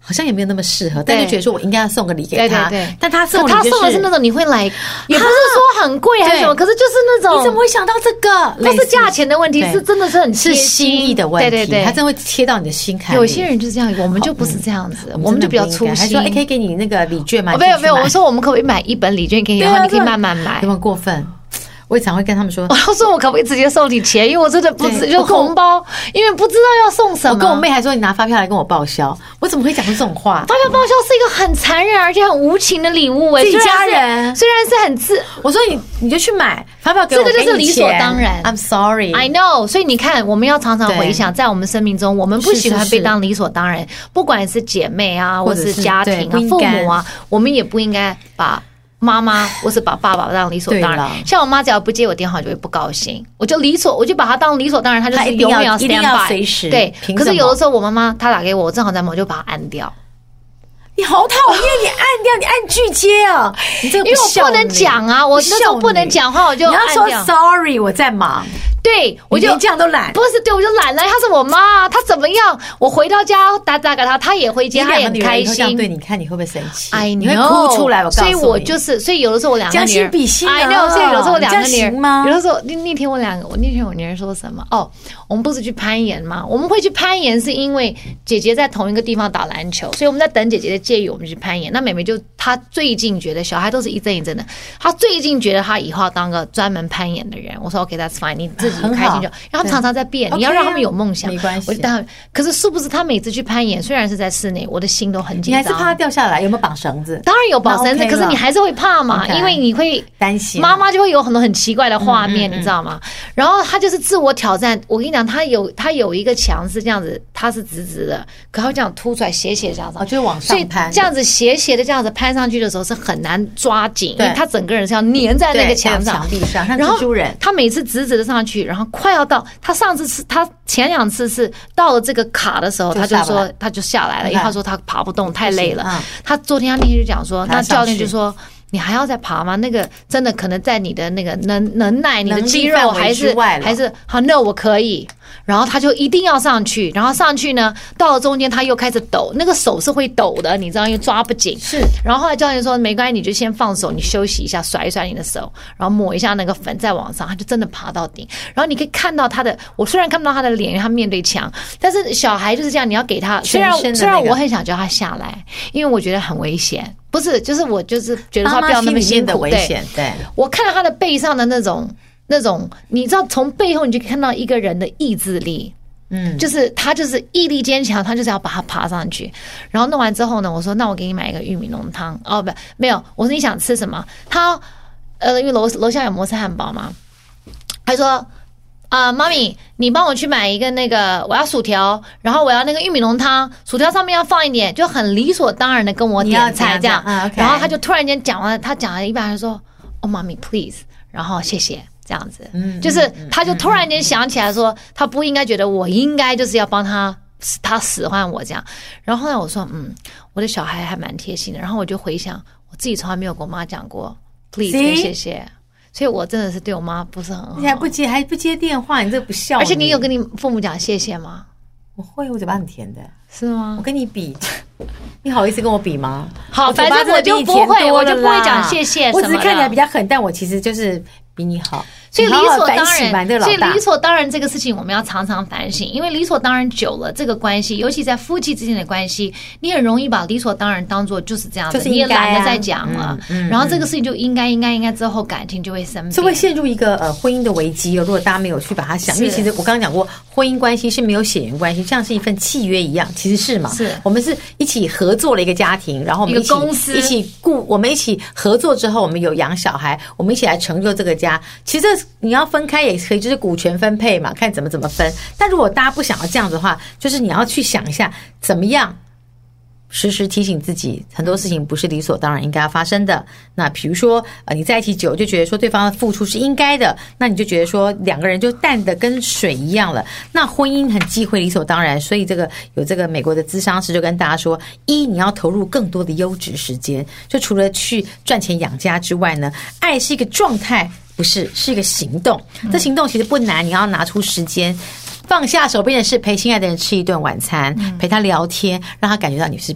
好像也没有那么适合，但就觉得说我应该要送个礼给他。 对， 但他送礼他送的是那种你会来，也不是说很贵还是什么，可是就是那种你怎么会想到这个？ 不是价钱的问题，是真的是很是心意的问题。对，他真的会贴到你的心坎里。 有些人就是这样，我们就不是这样子，我们就比较粗心。 还说可以给你那个礼券吗？ 没有，我说我们可不可以买一本礼券给你，然后你可以慢慢买？ 有没有过分？我也常会跟他们说， 我说我可不可以直接送你钱？因为我真的不知就红包，因为不知道要送什么。 我跟我妹还说，你拿发票来跟我报销。我怎么会讲出这种话？ 发票报销是一个很残忍而且很无情的礼物自己家人虽然是很我说你就去买发票给我， 这个就是理所当然。 I'm sorry, I know。所以你看，我们要常常回想，在我们生命中，我们不喜欢被当理所当然，不管是姐妹啊，或者是家庭啊、父母啊，我们也不应该把妈妈，或是把爸爸当理所当然。像我妈只要不接我电话，就会不高兴，我就把她当理所当然，她就是永远要 stand by， 随时对。可是有的时候我妈妈她打给我，我正好在忙，我就把她按掉。 你好讨厌！你按掉，你按拒接啊！你这个因为我不能讲啊，我那时候不能讲话，我就按掉。 你要说 sorry， 我在忙。 对，我就这样都懒， 不是对，我就懒了。她是我妈，她怎么样？我回到家打给她，她也会接，她也很开心。 对，你看你会不会生气？ 哎， 你会哭出来。我告诉你， 所以我就是，所以有的时候我两个女儿， 将心比心啊。 I know， 所以有的时候我两个女儿吗？ 有的时候那天我女儿说什么？哦，我们不是去攀岩吗？我们会去攀岩是因为姐姐在同一个地方打篮球，所以我们在等姐姐的介意，我们去攀岩。那妹妹就她最近觉得小孩都是一阵一阵的，她最近觉得她以后要当个专门攀岩的人。我说 OK，that's fine， 你自己开心就。然后常常在变，你要让他们有梦想， 没关系。 可是殊不知他每次去攀岩，虽然是在室内，我的心都很紧张。 你还是怕他掉下来？有没有绑绳子？ 当然有绑绳子，可是你还是会怕嘛，因为你会担心。 妈妈就会有很多很奇怪的画面，你知道吗？然后他就是自我挑战。我跟你讲，他有一个墙是这样子，它是直直的，可他这样凸出来，斜斜这样子， 就是往上攀。 这样子斜斜的这样子攀上去的时候是很难抓紧，因为他整个人是要粘在那个墙上、 墙壁上，像蜘蛛人。 他每次直直的上去，然后快要到他上次是。他前2次是到了这个卡的时候，他就说他就下来了，因为他说他爬不动，太累了。他昨天那天就讲说，那教练就说你还要再爬吗？那个真的可能在你的那个能耐，你的肌肉还是好，那我可以。然后他就一定要上去，然后上去呢，到了中间他又开始抖，那个手是会抖的，你知道，因为抓不紧。 是。 然后后来教练说没关系，你就先放手，你休息一下，甩一甩你的手，然后抹一下那个粉，再往上，他就真的爬到顶。然后你可以看到他的，我虽然看不到他的脸，因为他面对墙，但是小孩就是这样，你要给他。虽然我很想叫他下来，因为我觉得很危险。不是，就是我就是觉得他不要那么辛苦的危险。对。 我看到他的背上的那种，你知道，从背后你就可以看到一个人的意志力，就是他就是毅力坚强，他就是要把它爬上去。然后弄完之后呢，我说那我给你买一个玉米浓汤。哦，没有，我说你想吃什么？他因为楼下有摩斯汉堡嘛，他说妈咪，你帮我去买一个那个，我要薯条，然后我要那个玉米浓汤，薯条上面要放一点，就很理所当然的跟我点菜这样。然后他就突然间讲完，他讲了一半，他说哦，妈咪 please， 然后谢谢。这样子，就是他就突然间想起来说，他不应该觉得我应该就是要帮他使唤我这样。然后后来我说，我的小孩还蛮贴心的。然后我就回想，我自己从来没有跟我妈讲过 please 跟谢谢，所以我真的是对我妈不是很好。 你还不接电话，你这不孝。 而且你有跟你父母讲谢谢吗？ 我会，我嘴巴很甜的。 是吗？ 我跟你比，你好意思跟我比吗？ 好，反正我就不会，我就不会讲谢谢什么的。 我只是看起来比较狠，但我其实就是比你好。 所以理所当然，所以理所当然这个事情我们要常常反省，因为理所当然久了，这个关系，尤其在夫妻之间的关系，你很容易把理所当然当做就是这样子，你也懒得再讲了。然后这个事情就应该之后感情就会生变， 就会陷入一个婚姻的危机。如果大家没有去把它想，因为其实我刚刚讲过，婚姻关系是没有血缘关系，像是一份契约一样，其实是嘛。 是我们是一起合作了一个家庭，然后我们一起公司我们一起合作之后，我们有养小孩，我们一起来成就这个家。其实你要分开也可以，就是股权分配嘛，看怎么分。但如果大家不想要这样子的话，就是你要去想一下怎么样时时提醒自己，很多事情不是理所当然应该要发生的。那比如说你在一起久就觉得说对方的付出是应该的，那你就觉得说两个人就淡的跟水一样了。那婚姻很忌讳理所当然，所以有这个美国的咨商师就跟大家说，你要投入更多的优质时间，就除了去赚钱养家之外呢，爱是一个状态，不是一个行动。这行动其实不难，你要拿出时间，放下手边的事，陪心爱的人吃一顿晚餐，陪他聊天，让他感觉到你是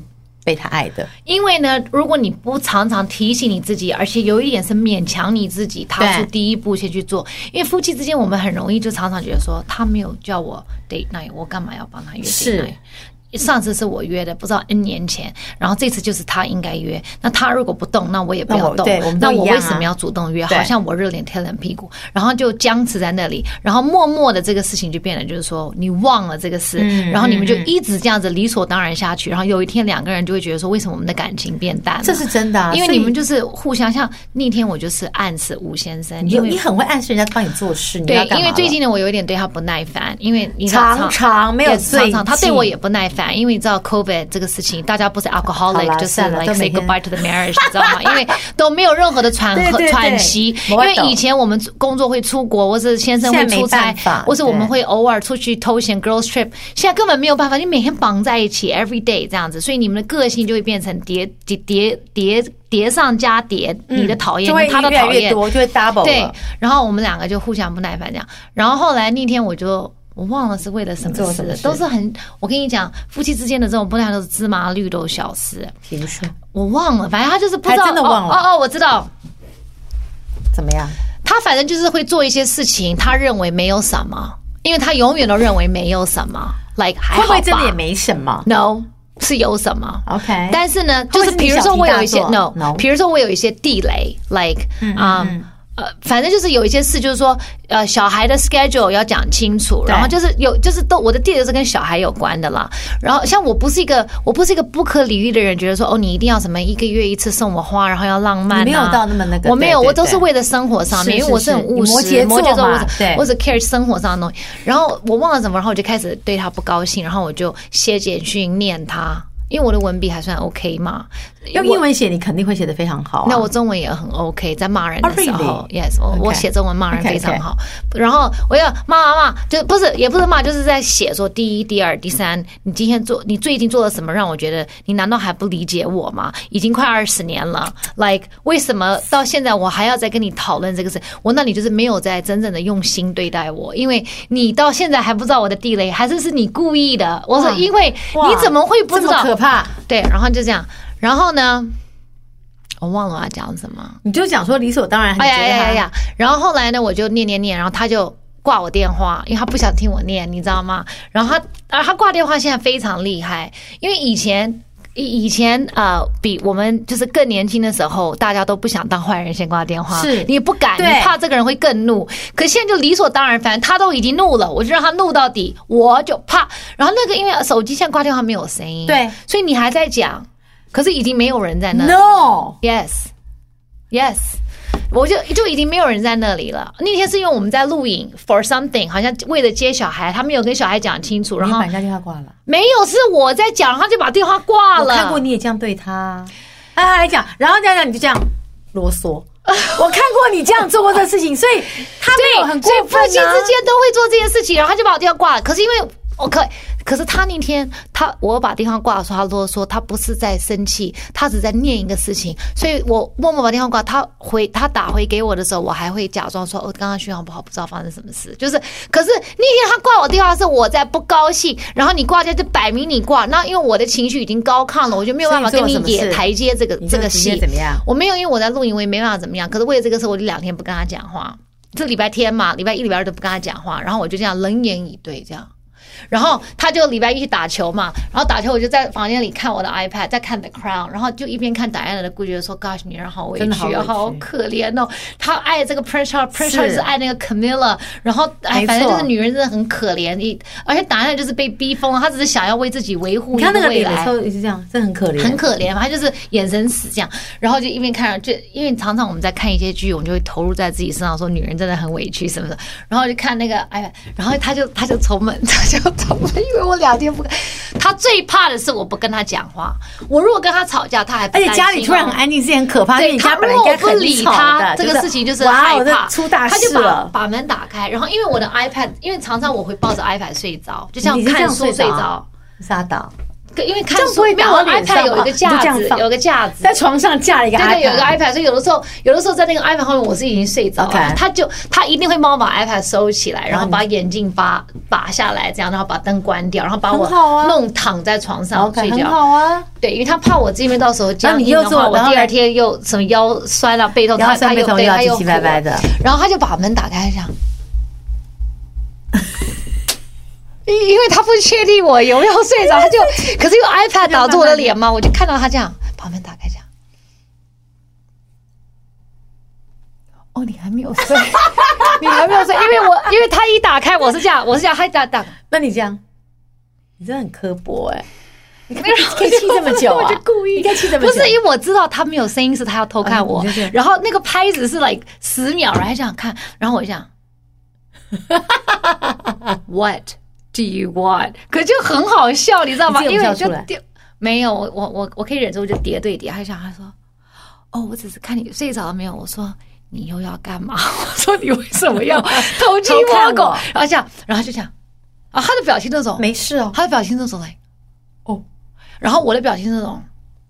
被他爱的。 因为呢，如果你不常常提醒你自己，而且有一点是勉强你自己踏出第一步先去做，因为夫妻之间我们很容易就常常觉得说他没有叫我 date night， 我干嘛要帮他约 date night？上次是我约的，不知道 N 年前，然后这次就是他应该约。那他如果不动，那我也不要动。那我为什么要主动约？好像我热脸贴冷屁股，然后就僵持在那里，然后默默的这个事情就变得就是说你忘了这个事，然后你们就一直这样子理所当然下去，然后有一天两个人就会觉得说，为什么我们的感情变淡了？ 这是真的啊， 因为你们就是互相。像那天我就是暗示吴先生， 你很会暗示人家帮你做事，你要干嘛了？ 对，因为最近呢，我有一点对他不耐烦，因为你常常没有最近， 他对我也不耐烦，因为你知道 COVID 这个事情，大家不是 alcoholic 就是 like say goodbye to the marriage， 你知道吗？因为都没有任何的喘息，因为以前我们工作会出国，或是先生会出差，或是我们会偶尔出去偷闲 girls trip， 现在根本没有办法，你每天绑在一起 every day 这样子，所以你们的个性就会变成叠上加叠，你的讨厌跟他的讨厌就会 double 对，然后我们两个就互相不耐烦这样，然后后来那天我忘了是为了什么事，都是很，我跟你讲，夫妻之间的这种不耐都是芝麻绿豆小事。 比如说， 我忘了，反正他就是不知道， 真的忘了。 哦，我知道， 怎么样？ 他反正就是会做一些事情，他认为没有什么，因为他永远都认为没有什么 ，like 还好吧， 会不会真的也没什么 ？No。是有什么 ？OK， 但是呢，就是比如说我有一些 no， 比如说我有一些地雷 ，like 反正就是有一些事，就是说小孩的 schedule 要讲清楚，然后就是都我的地雷是跟小孩有关的啦。然后像我不是一个不可理喻的人，觉得说你一定要什么1个月1次送我花，然后要浪漫啊， 你没有到那么那个， 我没有，我都是为了生活上面，因为我是很务实，摩羯座我只 care 生活上的东西。然后我忘了什么，然后我就开始对他不高兴，然后我就写简讯念他。因为我的文笔还算 OK 嘛， 用英文写你肯定会写得非常好啊。 那我中文也很 OK， 在骂人的时候 ，yes， 我写中文骂人非常好。然后我要骂，就也不是骂，就是在写说第一、第二、第三，你最近做了什么让我觉得你难道还不理解我吗？已经快20年了 ，like 为什么到现在我还要再跟你讨论这个事？那你就是没有在真正的用心对待我，因为你到现在还不知道我的地雷，还是你故意的？我说因为你怎么会不知道？ 怕对，然后就这样，然后呢，我忘了我要讲什么， 你就讲说理所当然。 然后后来呢，我就念，然后他就挂我电话，因为他不想听我念，你知道吗？然后他挂电话现在非常厉害，因为以前比我们就是更年轻的时候，大家都不想当坏人先挂电话，是你不敢，你怕这个人会更怒。可现在就理所当然，反正他都已经怒了，我就让他怒到底，我就怕。然后那个因为手机现在挂电话没有声音， 对， 所以你还在讲，可是已经没有人在那里。 No， yes。我就已经没有人在那里了。那天是因为我们在录影 for something， 好像为了接小孩，他没有跟小孩讲清楚，然后把人家电话挂了。 没有，是我在讲，他就把电话挂了。 我看过你也这样对他，他来讲，然后讲你就这样啰嗦。我看过你这样做过这事情，所以他没有很过分啊。 所以夫妻之间都会做这件事情，然后他就把我电话挂了。可是因为可是他那天我把电话挂的时候，他啰嗦，他不是在生气，他只在念一个事情，所以我默默把电话挂。他打回给我的时候，我还会假装说刚刚讯号不好，不知道发生什么事。可是那天他挂我电话是我在不高兴，然后你挂掉就摆明你挂，那因为我的情绪已经高亢了，我就没有办法跟你演台阶这个戏。 怎么样？ 我没有，因为我在录影，我也没办法怎么样。可是为了这个事，我就2天不跟他讲话。这礼拜天嘛，礼拜1、礼拜2都不跟他讲话，然后我就这样冷眼以对这样。然后他就礼拜1去打球嘛，然后打球我就在房间里看我的 iPad， 在看 The Crown， 然后就一边看Diana的故事，说 Gosh， 女人好委屈啊，好可怜哦。他爱这个 Prince Charles 是爱那个 Camilla， 然后反正就是女人真的很可怜，而且Diana就是被逼疯了，她只是想要为自己维护一个未来。你看那个脸的时候也是这样，真的很可怜，很可怜嘛，她就是眼神死这样。然后就一边看，就因为常常我们在看一些剧，我们就会投入在自己身上，说女人真的很委屈什么的。然后就看那个 iPad， 然后他就冲门，因为我2天不跟他，最怕的是我不跟他讲话。我如果跟他吵架，他还不担心， 而且家里突然很安静是很可怕。 对，他如果不理他，这个事情就是害怕， 出大事了。他就把门打开，然后因为我的 iPad， 因为常常我会抱着 iPad 睡着，就像看书睡着， 撒倒。 因为看书没有 iPad 有一个架子，有个架子在床上架了一个 iPad， 对，有一个 iPad， 所以有的时候在那个 iPad 后面我是已经睡着了，他一定会帮我把 iPad 收起来，然后把眼镜拔下来，这样，然后把灯关掉，然后把我弄躺在床上睡觉。 很好啊， 对，因为他怕我这边到时候僵硬的话，我第二天又什么腰酸了、背痛，他又对他又白白的， 然后他就把门打开这样。因为他不确定我有没有睡着，他就可是用 iPad 挡住我的脸嘛，我就看到他这样把门打开这样。哦，你还没有睡，你还没有睡，因为他一打开我是这样，他打， 那你这样，你真的很刻薄哎、你可以气这么久啊？ 我就故意， 应该气这么久， 不是因为我知道他没有声音，是他要偷看我，然后那个拍子是 like 10秒，然后这样看，然后我就这样，What do you want？ 可就很好笑，你知道吗？因为就没有我可以忍住，我就叠对叠，他说哦，我只是看你睡着了没有，我说。你又要干嘛？我说你为什么要偷鸡摸狗？然后这样，然后就这样，啊，他的表情那种没事哦， 他的表情那种来，哦，然后我的表情那种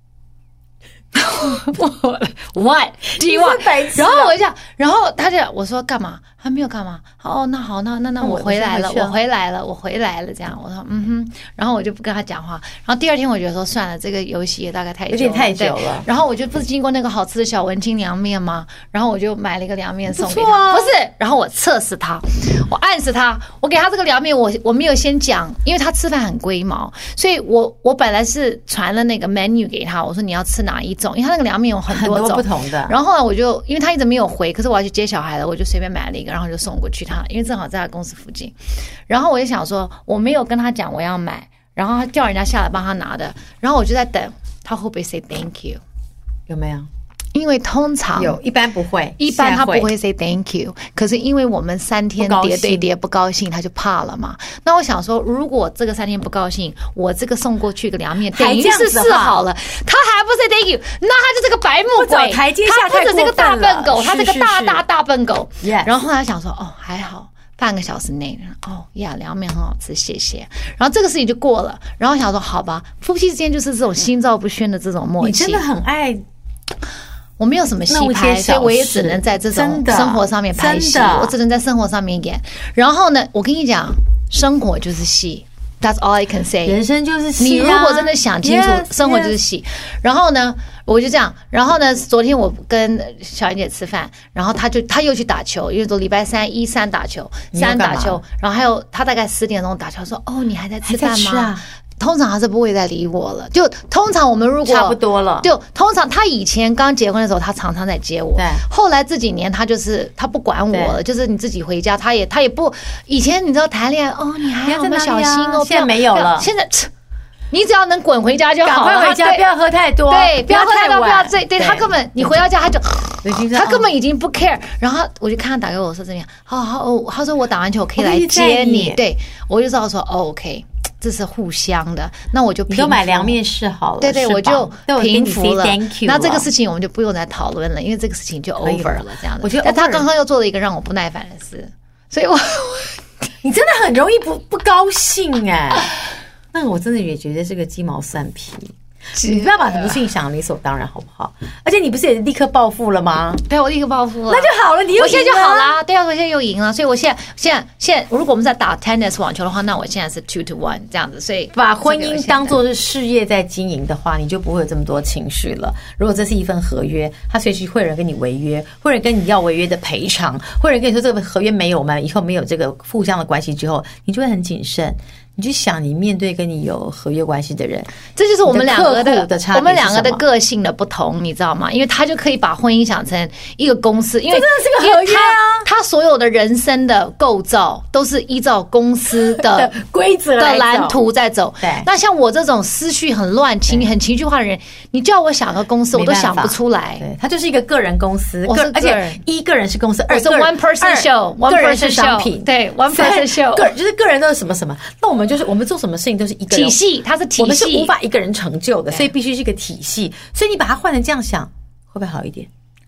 ，What do you want？ 然后我就这样，然后他就我说干嘛？他没有干嘛。哦，那好，那我回来了，我回来了，这样我说然后我就不跟他讲话。然后第二天我觉得说算了，这个游戏也大概有点太久了。然后我就不是经过那个好吃的小文青凉面吗？然后我就买了一个凉面送给他，不是，然后我测试他，我暗示他，我给他这个凉面，我没有先讲，因为他吃饭很龟毛，所以我本来是传了那个 menu 给他，我说你要吃哪一种，因为他那个凉面有很多种不同的。 然后后来我就因为他一直没有回，可是我要去接小孩了，我就随便买了一个，然后就送过去他，因为正好在他公司附近。然后我就想说，我没有跟他讲我要买，然后他叫人家下来帮他拿的，然后我就在等他会不会 say thank you， 有没有？ 因为通常一般不会， 一般他不会 say thank you， 可是因为我们3天叠对叠不高兴，他就怕了嘛。那我想说，如果这个3天不高兴，我这个送过去个凉面，等于是示好了，他还不 say thank you， 那他就这个白目鬼， 台阶下他不是这个大笨狗，他这个大笨狗。 Yes. 然后后来想说，哦，还好。半个小时内，哦呀，凉面很好吃，谢谢。然后这个事情就过了。然后想说，好吧，夫妻之间就是这种心照不宣的这种默契。 你真的很爱。 我没有什么戏拍，所以我也只能在这种生活上面拍戏，我只能在生活上面演。然后呢，我跟你讲，生活就是戏。That's all I can say。 人生就是戏啊。 你如果真的想清楚，生活就是戏。然后呢，我就这样。然后呢，昨天我跟小妍姐吃饭，然后他又去打球，因为昨礼拜3、1、3打球，3打球，然后还有他大概10点钟打球，说哦，你还在吃饭吗？通常他是不会再理我了，就通常我们如果差不多了， 就通常他以前刚结婚的时候，他常常在接我，对，后来这几年他就是他不管我了，就是你自己回家，他也不，以前你知道谈恋爱哦，你还要那么小心哦， 现在没有了， 现在你只要能滚回家就好了， 赶快回家，不要喝太多， 对，不要喝太多，不要醉，对他根本你回到家他就他根本已经不 care， 然后我就看他打给我说这样，好，他说我打完球我可以来接你，对我就知道说OK。这是互相的，那我就平服，你都买凉面试好了， 对，我就平服了。 那这个事情我们就不用再讨论了，因为这个事情就 over 了。这样的，我觉得，但他刚刚又做了一个让我不耐烦的事，所以你真的很容易不高兴哎。那我真的也觉得这个鸡毛蒜皮。你不要把什么事情想理所当然，好不好？而且你不是也立刻报复了吗？ 对，我立刻报复了， 那就好了。 我现在就好了，对啊，我现在又赢了，所以我现在，如果我们在打 tennis 网球的话，那我现在是2-1这样子。所以把婚姻当作是事业在经营的话，你就不会有这么多情绪了。如果这是一份合约，他随时会有人跟你违约，会有人跟你要违约的赔偿，会有人跟你说这个合约没有嘛，以后没有这个互相的关系之后，你就会很谨慎。你去想，你面对跟你有合约关系的人， 这就是我们两个的差别， 我们两个的个性的不同，你知道吗？因为他就可以把婚姻想成一个公司，因为这真的是个合约啊！ 他所有的人生的构造都是依照公司的规则的蓝图在走。 对， 那像我这种思绪很乱、很情绪化的人，你叫我想个公司，我都想不出来。 对，他就是一个个人公司，而且一个人是公司， 我是 one person show， 个人是商品， 对 one person show， 就是个人都是什么什么。那我们做什么事情都是一个人体系，它是体系， 我们是无法一个人成就的，所以必须是一个体系。所以你把它换成这样想，会不会好一点？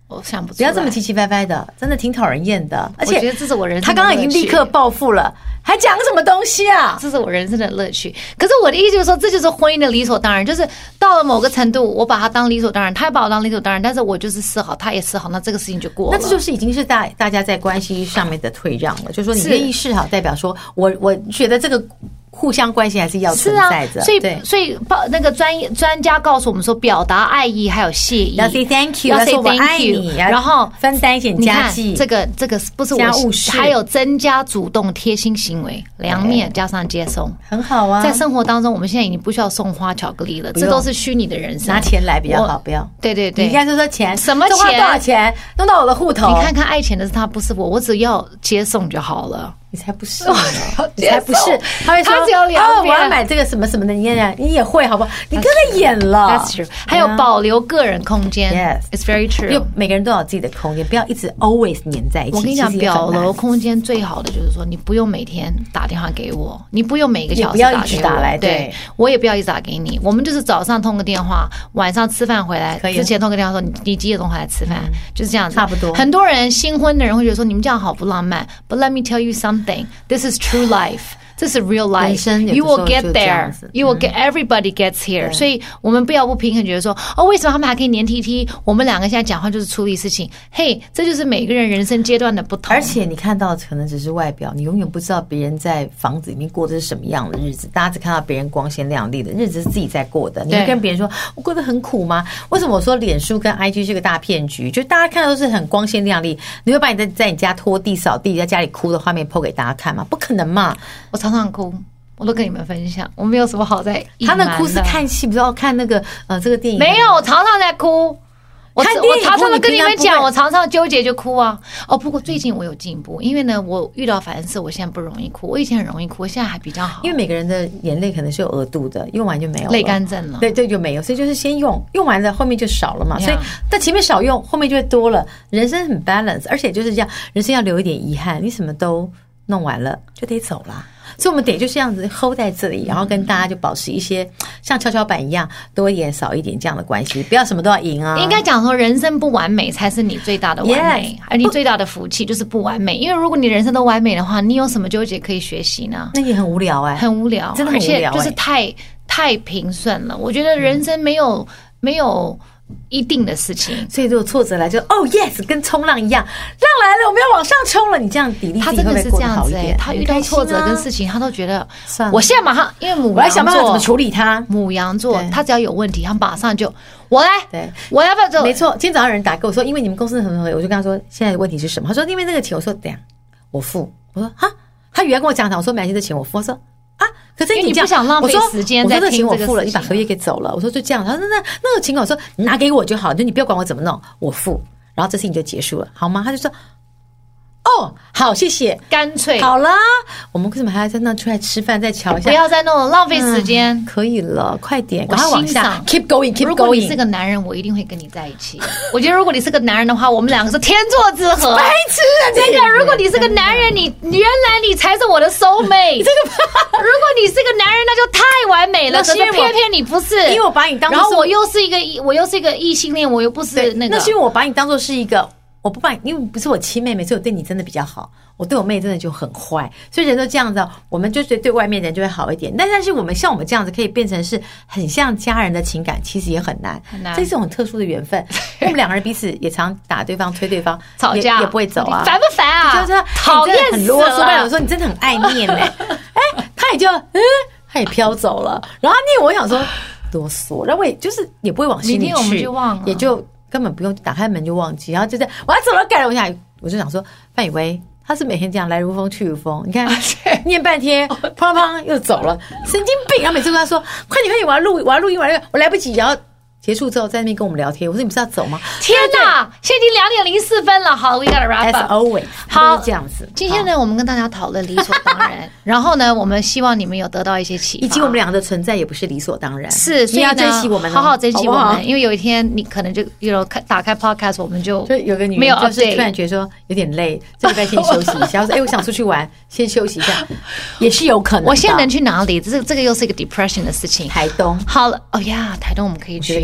我想不出来， 不要这么气气歪歪的，真的挺讨人厌的。而且我觉得这是我人生他刚刚已经立刻报复了，还讲什么东西啊？ 这是我人生的乐趣。可是我的意思就是说，这就是婚姻的理所当然，就是到了某个程度，我把他当理所当然，他也把我当理所当然，但是我就是示好，他也示好，那这个事情就过了。 那这就是已经是大家在关系上面的退让了，就是说你愿意示好，代表说我觉得这个互相关系还是要存在的。 所以那个专家告诉我们说，表达爱意还有谢意， 要 say thank you， 要 say 说我爱 thank you， 你， 然后分担一点家计。 这个不是家务事， 还有增加主动贴心行为，两面加上接送， 很好啊。 在生活当中，我们现在已经不需要送花巧克力了，这都是虚拟的人生。 拿钱来比较好，不要。 对对对， 你应该说钱， 什么钱？ 花多少钱弄到我的户头？ 你看看爱钱的是他，不是我只要接送就好了。 你才不是呢，你才不是。他会说他只有两我要买这个什么什么的，你也会好不好？你跟他演了。 That's true。还有保留个人空间。 Yes， it's very true。 因为每个人都有自己的空间，不要一直 always 黏在一起。 我跟你讲，保留空间最好的就是说，你不用每天打电话给我，你不用每个小时打给我， 打来， 对，我也不要一直打给你。我们就是早上通个电话，晚上吃饭回来之前通个电话说你几点钟回来吃饭，就是这样子， 差不多。 很多人新婚的人会觉得说你们这样好不浪漫。But let me tell you something. This is true life. This is real life. You will get there. You will get everybody gets here. 所以我们不要不平衡，觉得说为什么他们还可以黏 TT？ 我们两个现在讲话就是处理事情。嘿，这就是每个人人生阶段的不同。 而且你看到的可能只是外表，你永远不知道别人在房子里面过的是什么样的日子。大家只看到别人光鲜亮丽的日子是自己在过的，你会跟别人说我过得很苦吗？为什么我说脸书跟 IG 是个大骗局？就大家看到都是很光鲜亮丽，你会把你在你家拖地扫地，在家里哭的画面 po 给大家看吗？不可能嘛！ 我常常哭，我都跟你们分享，我没有什么好在隐瞒的。 他那哭是看戏，不知道看那个这个电影。 没有，我常常在哭。我常常的跟你们讲，我常常纠结就哭啊。不过最近我有进步，因为呢，我遇到烦事，我现在不容易哭。我以前很容易哭，我现在还比较好。 因为每个人的眼泪可能是有额度的，用完就没有了， 泪干症了。 对，就没有，所以就是先用完了，后面就少了嘛。所以但前面少用，后面就会多了。人生很 balance， 而且就是这样，人生要留一点遗憾。你什么都弄完了，就得走啦。所以我们得就这样子 hold 在这里，然后跟大家就保持一些像跷跷板一样多一点少一点这样的关系，不要什么都要赢啊。 应该讲说人生不完美才是你最大的完美，而你最大的福气就是不完美。因为如果你人生都完美的话，你有什么纠结可以学习呢？ 那也很无聊很无聊， 真的很无聊， 而且就是太平顺了。我觉得人生没有一定的事情， 所以如果挫折来就yes， 跟冲浪一样，浪来了我们要往上冲了，你这样砥砺自己会不会过得好一点？ 他遇到挫折跟事情，他都觉得我现在马上，因为母羊座， 我来想办法怎么处理它。 母羊座他只要有问题，他马上就我来， 对， 我要不要做？ 没错，今天早上有人打给我说，因为你们公司很我就跟他说现在的问题是什么？他说因为那个钱，我说等一下我付，我说哈，他原来跟我讲，我说买这钱我付，我说啊，可是你不想浪费时间在听这个事情， 我说这钱我付了，你把合约给走了，我说就这样，他说那个情况，我说你拿给我就好，就你不要管我怎么弄，我付，然后这事情就结束了，好吗？他就说好，谢谢， 干脆好啦。我们为什么还要在那出来吃饭再瞧一下？ 不要再弄了，浪费时间。 可以了，快点， 我欣赏 ，keep going。 如果你是个男人，我一定会跟你在一起。我觉得如果你是个男人的话，我们两个是天作之合。 白痴啊！ 真的，如果你是个男人，你原来你才是我的 soul mate。如果你是个男人，那就太完美了。可是偏偏你不是， 因为我把你当作， 然后我又是一个异性恋，我又不是那个。 那是因为我把你当作是一个。我不把你，因为不是我亲妹妹，所以我对你真的比较好。我对我妹真的就很坏，所以人都这样子，我们就是对外面的人就会好一点。但是我们像我们这样子，可以变成是很像家人的情感，其实也很难，这是种很特殊的缘分。我们两个人彼此也常打对方、推对方， 吵架也不会走啊， 烦不烦啊？ 就是讨厌很啰嗦。我说你真的很爱念呢，他也就他也飘走了。然后他念我想说啰嗦，然后我也就是也不会往心里去， 我们就忘了， 也就。根本不用打开门就忘记，然后就在我要走了，改了我就想说，范以为他是每天这样来如风去如风，你看念半天，砰砰又走了，神经病！然后每次跟他说，快点，我要录音，我来不及，然后结束之后在那边跟我们聊天，我说你不是要走吗？ 天哪，现在已经2:04了，好 ，we gotta wrap up。As always， 好， 这样子。 今天呢，我们跟大家讨论理所当然，然后呢，我们希望你们有得到一些启发， 以及我们两个的存在也不是理所当然， 是，所以你要珍惜我们， 好好珍惜我们，因为有一天你可能就打开 podcast， 我们就有个女人就是突然觉得说有点累，这礼拜先休息一下，我说我想出去玩，先休息一下，也是有可能。 我现在能去哪里？这个又是一个 depression 的事情。 台东， 好了，台东我们可以去。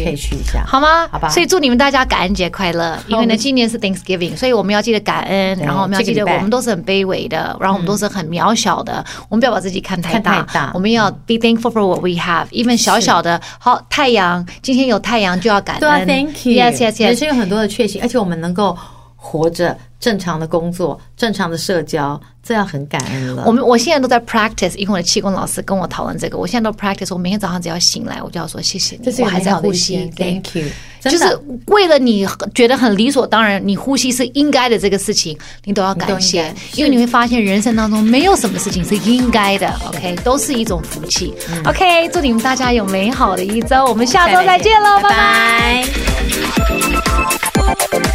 可以去一下， 好吗？ 好吧。 所以祝你们大家感恩节快乐，因为呢，今年是 Thanksgiving， 所以我们要记得感恩，然后我们要记得我们都是很卑微的，然后我们都是很渺小的，我们不要把自己看太大，我们要 be thankful for what we have，even 小小的好太阳，今天有太阳就要感恩。 对啊 ，Thank you。 人生有很多的确幸，而且我们能够活着，正常的工作，正常的社交，这要很感恩了。 我现在都在 practice， 因为我的气功老师跟我讨论这个，我现在都 practice， 我每天早上只要醒来，我就要说谢谢你，我还在呼吸 ，Thank you。 就是为了你觉得很理所当然，你呼吸是应该的这个事情，你都要感谢，因为你会发现人生当中没有什么事情是应该的 ，OK， 都是一种福气。OK， 祝你们大家有美好的一周，我们下周再见喽，拜拜。